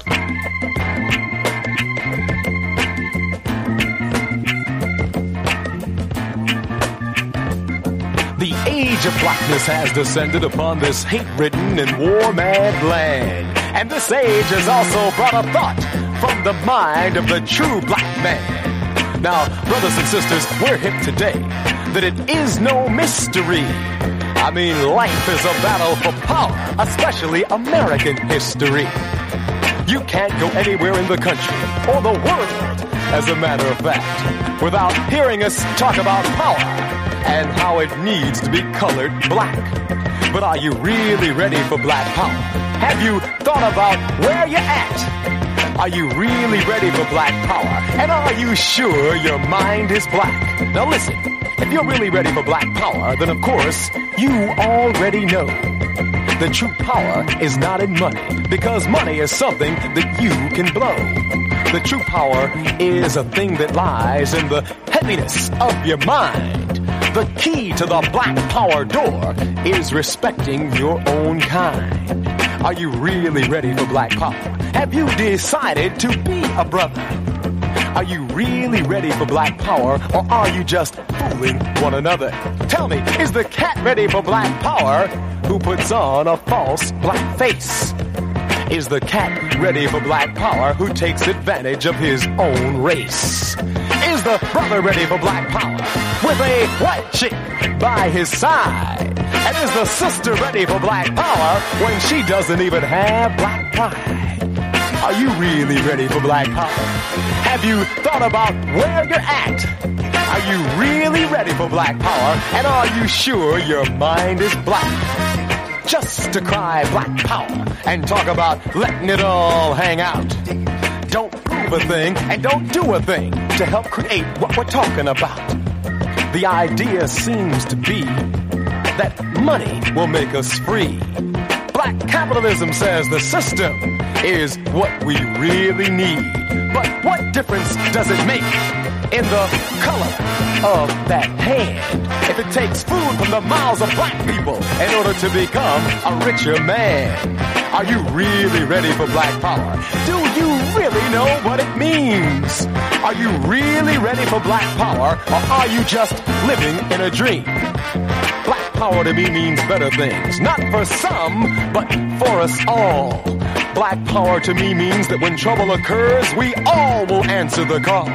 The age of blackness has descended upon this hate-ridden and war-mad land. And this age has also brought a thought from the mind of the true black man. Now, brothers and sisters, we're hip today that it is no mystery. I mean, life is a battle for power, especially American history. You can't go anywhere in the country or the world, as a matter of fact, without hearing us talk about power and how it needs to be colored black. But are you really ready for black power? Have you thought about where you're at? Are you really ready for black power? And are you sure your mind is black? Now listen, if you're really ready for black power, then of course, you already know the true power is not in money, because money is something that you can blow. The true power is a thing that lies in the heaviness of your mind. The key to the black power door is respecting your own kind. Are you really ready for black power? Have you decided to be a brother? Are you really ready for black power, or are you just fooling one another? Tell me, is the cat ready for black power who puts on a false black face? Is the cat ready for black power who takes advantage of his own race? Is the brother ready for black power with a white chick by his side? And is the sister ready for black power when she doesn't even have black pride? Are you really ready for black power? Have you thought about where you're at? Are you really ready for black power? And are you sure your mind is black? Just to cry black power and talk about letting it all hang out. Don't prove a thing and don't do a thing to help create what we're talking about. The idea seems to be that money will make us free. Black capitalism says the system is what we really need. But what difference does it make in the color of that hand if it takes food from the mouths of black people in order to become a richer man? Are you really ready for black power? Do you really know what it means? Are you really ready for black power, or are you just living in a dream? Black power to me means better things, not for some, but for us all. Black power to me means that when trouble occurs, we all will answer the call.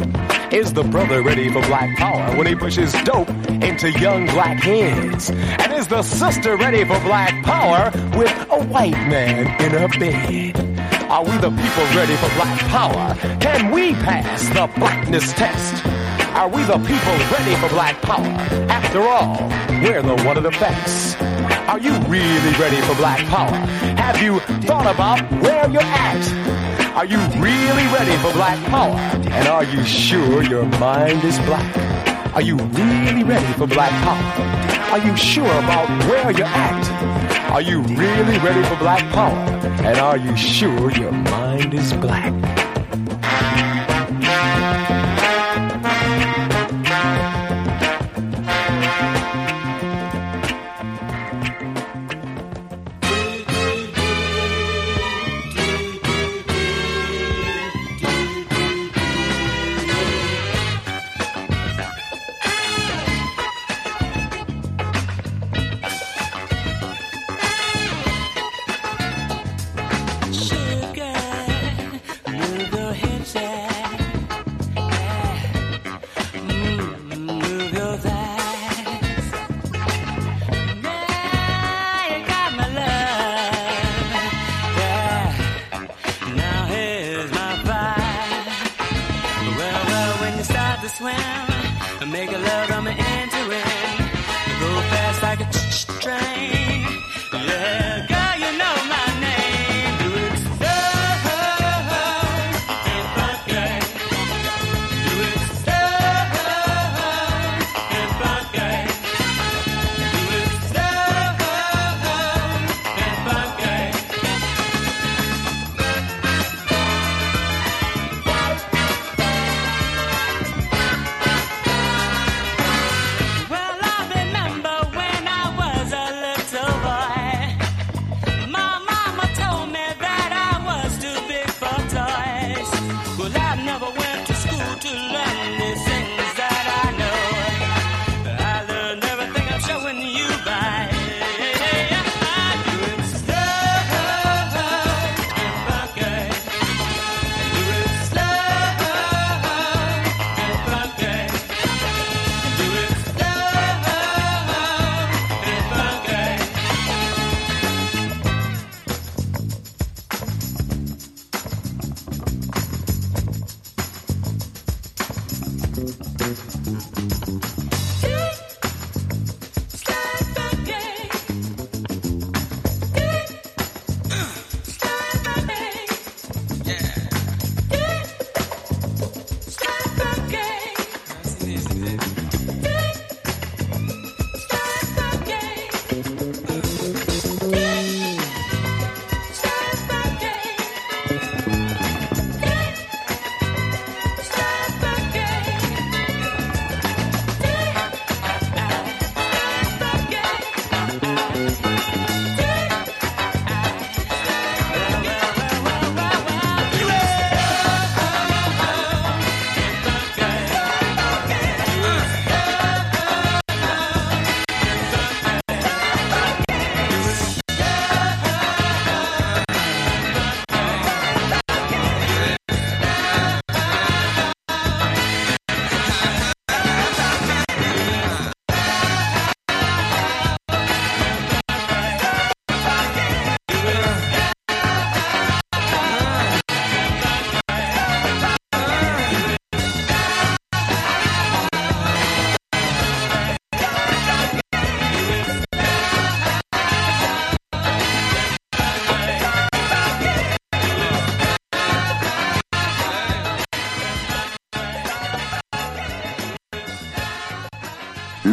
Is the brother ready for black power when he pushes dope into young black heads? And is the sister ready for black power with a white man in her bed? Are we the people ready for black power? Can we pass the blackness test? Are we the people ready for black power? After all, we're the one of the best. Are you really ready for black power? Have you thought about where you're at? Are you really ready for black power? And are you sure your mind is black? Are you really ready for black power? Are you sure about where you're at? Are you really ready for black power? And are you sure your mind is black?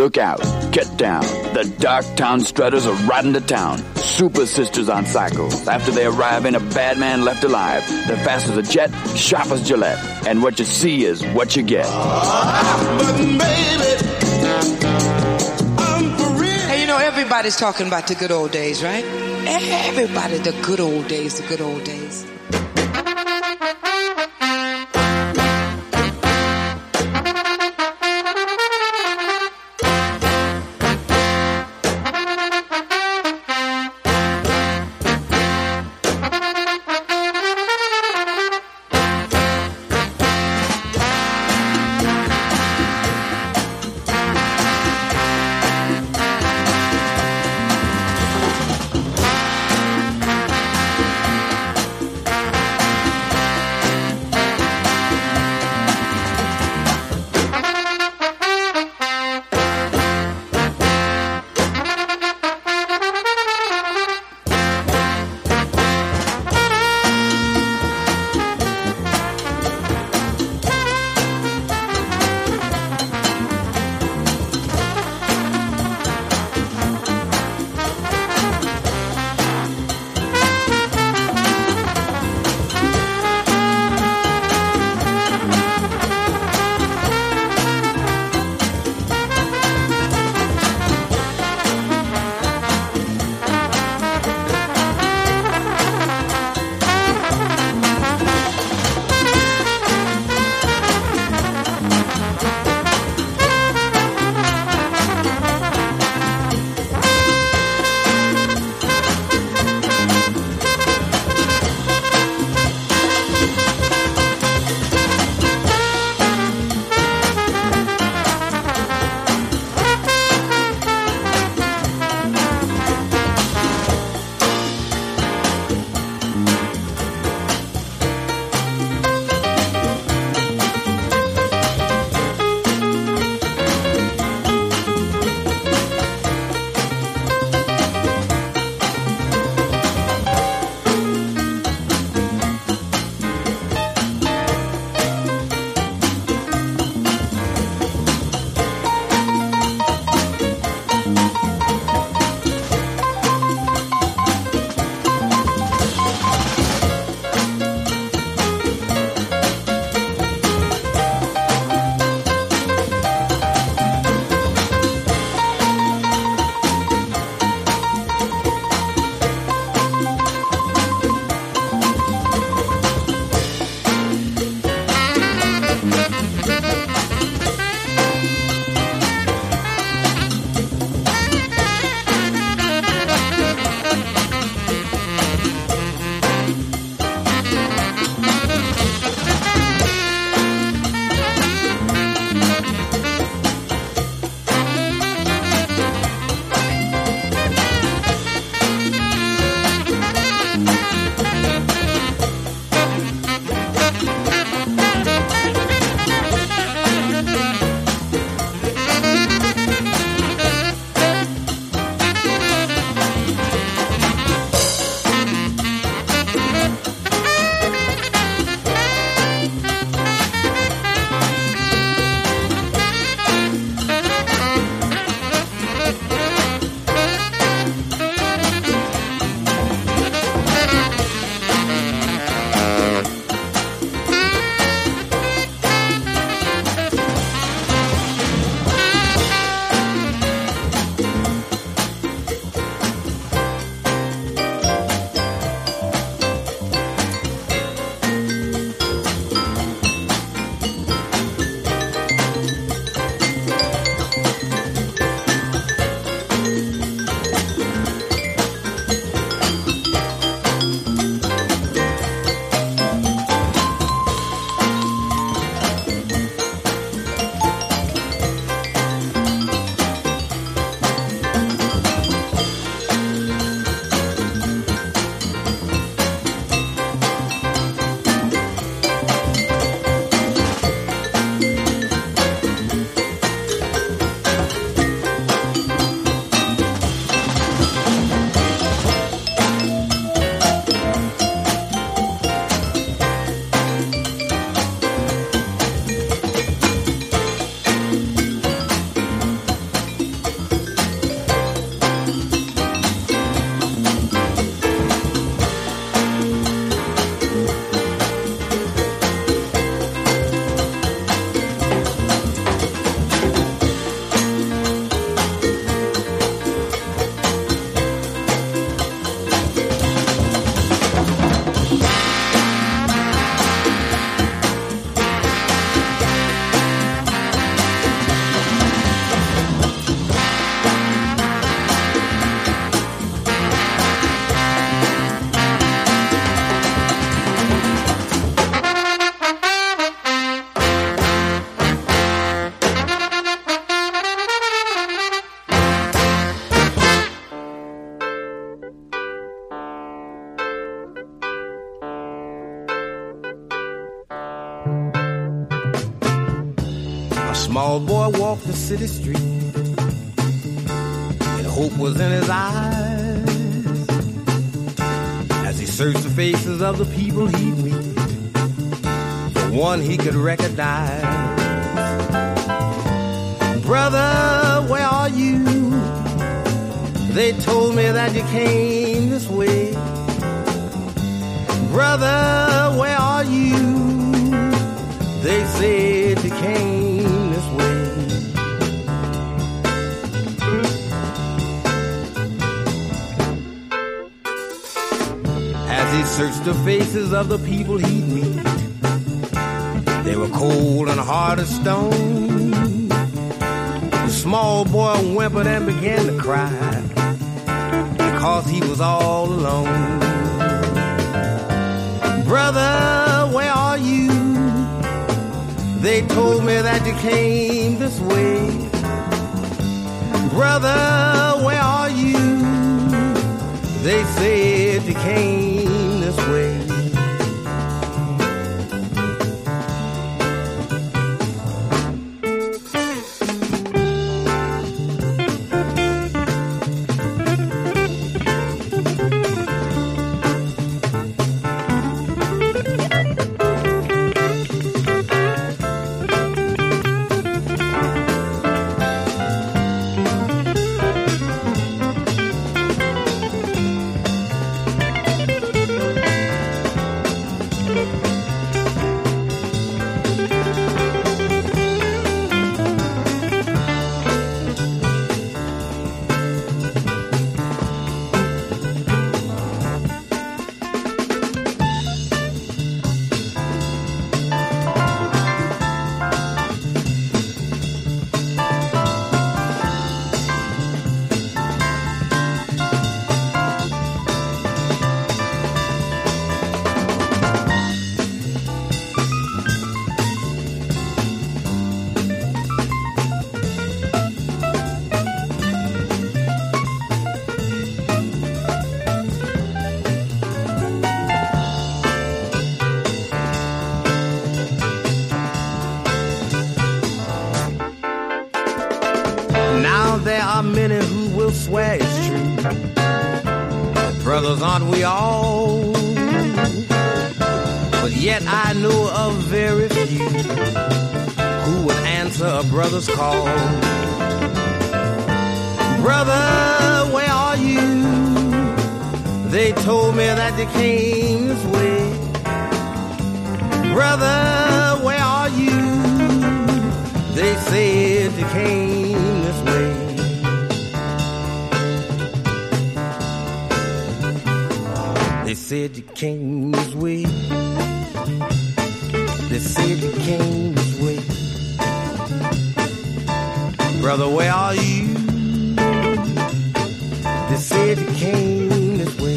Look out. Get down. The Dark Town Strutters are riding to town. Super sisters on cycles. After they arrive, ain't a bad man left alive. They're fast as a jet, sharp as Gillette. And what you see is what you get. But baby, I'm for real. Hey, you know, everybody's talking about the good old days, right? Everybody, the good old days, the good old days. A small boy walked the city street, and hope was in his eyes as he searched the faces of the people he'd meet for one he could recognize. Brother, where are you? They told me that you came this way. Brother, where are you? They said you came this way. As he searched the faces of the people he'd meet, they were cold and hard as stone. The small boy whimpered and began to cry because he was all alone. Brother, where are you? They told me that you came this way. Brother, where are you? They said you came this way. Many who will swear it's true. Brothers, aren't we all? But yet I know of very few who would answer a brother's call. Brother, where are you? They told me that you came this way. Brother, where are you? They said you came this way. They said you came this way. They said you came this way. Brother, where are you? They said you came this way.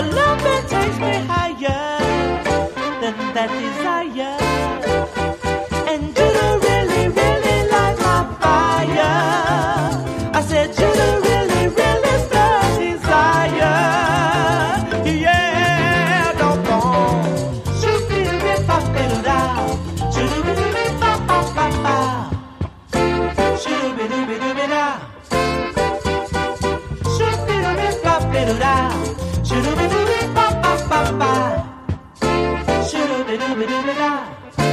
Your loving takes me higher than that desire. And you don't really, really light my fire. I said you don't really, really love desire. Yeah, don't go. Shoot me a bit, pop it down. Shoot me a bit, pop, pop, pop, pop. Shoot me a bit, do it down. Shoot me a bit, pop it down. Shoot me a bit, pop, pop, pop, pop. Shoot me a bit, do it down.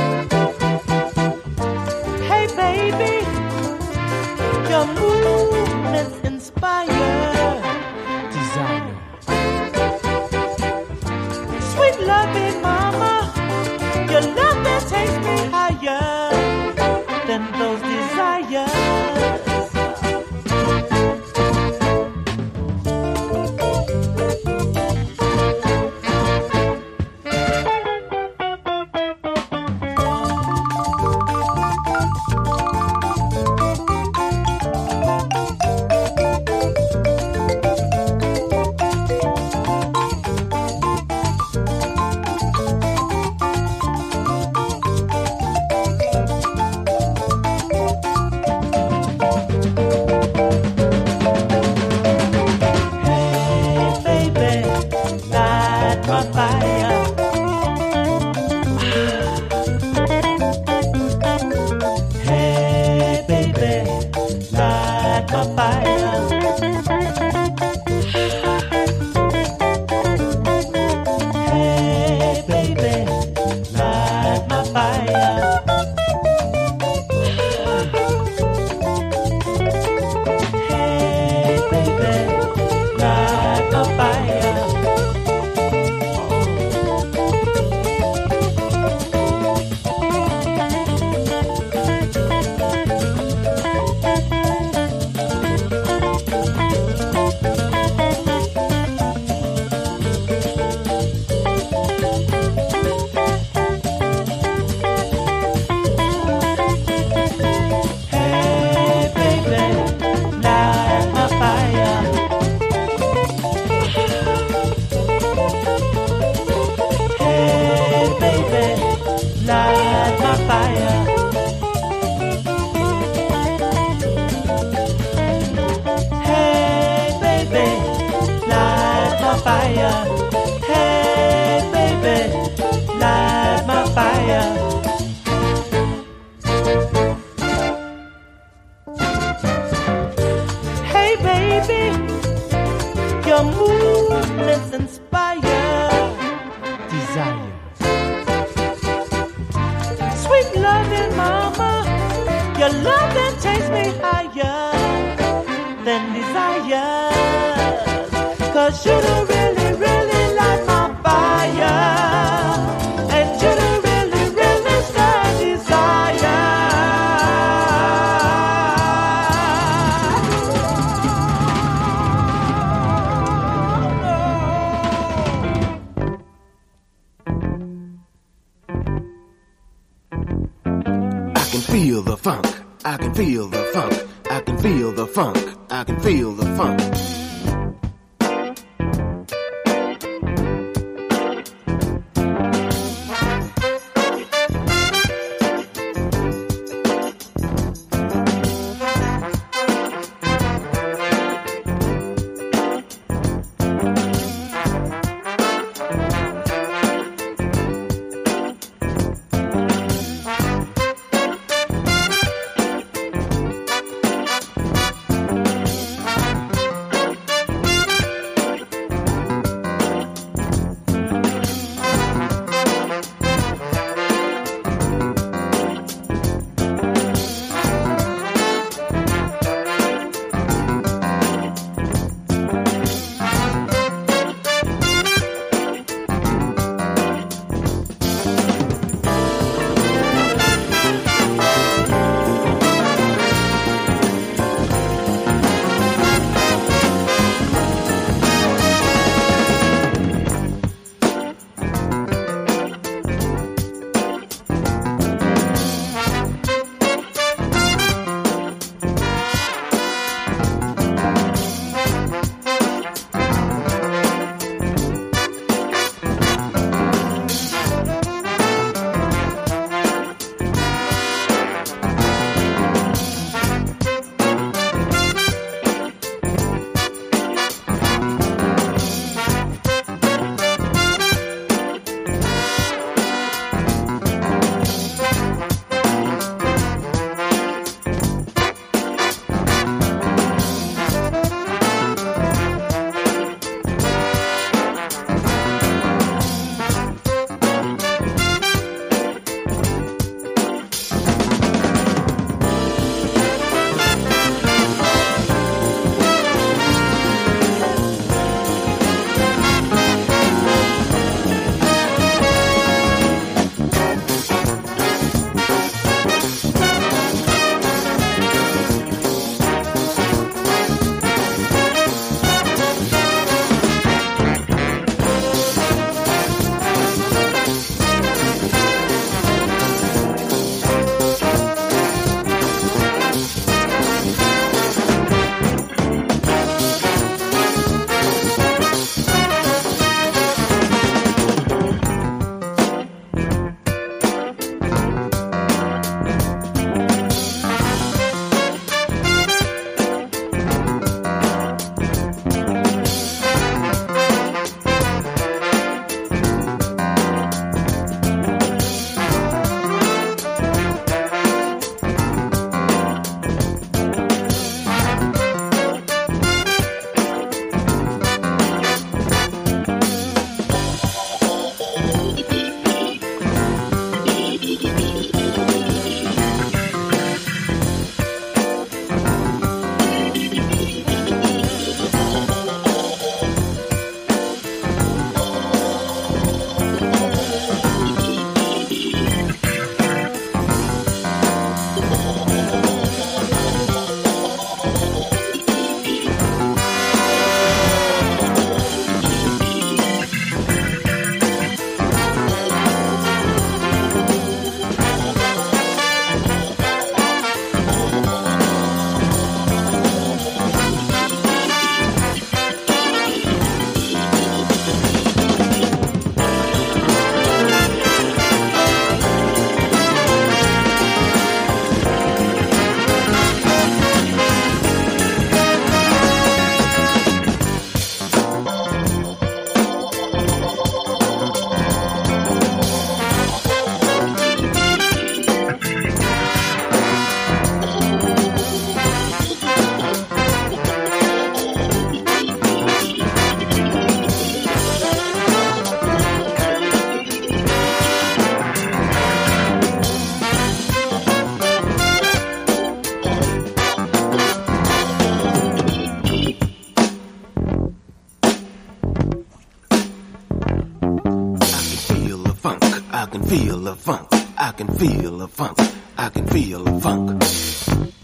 Hey baby, your movements inspire desire. Sweet loving mama, your love that takes me higher than those desires. can feel the funk. I can feel the funk. I can feel the funk.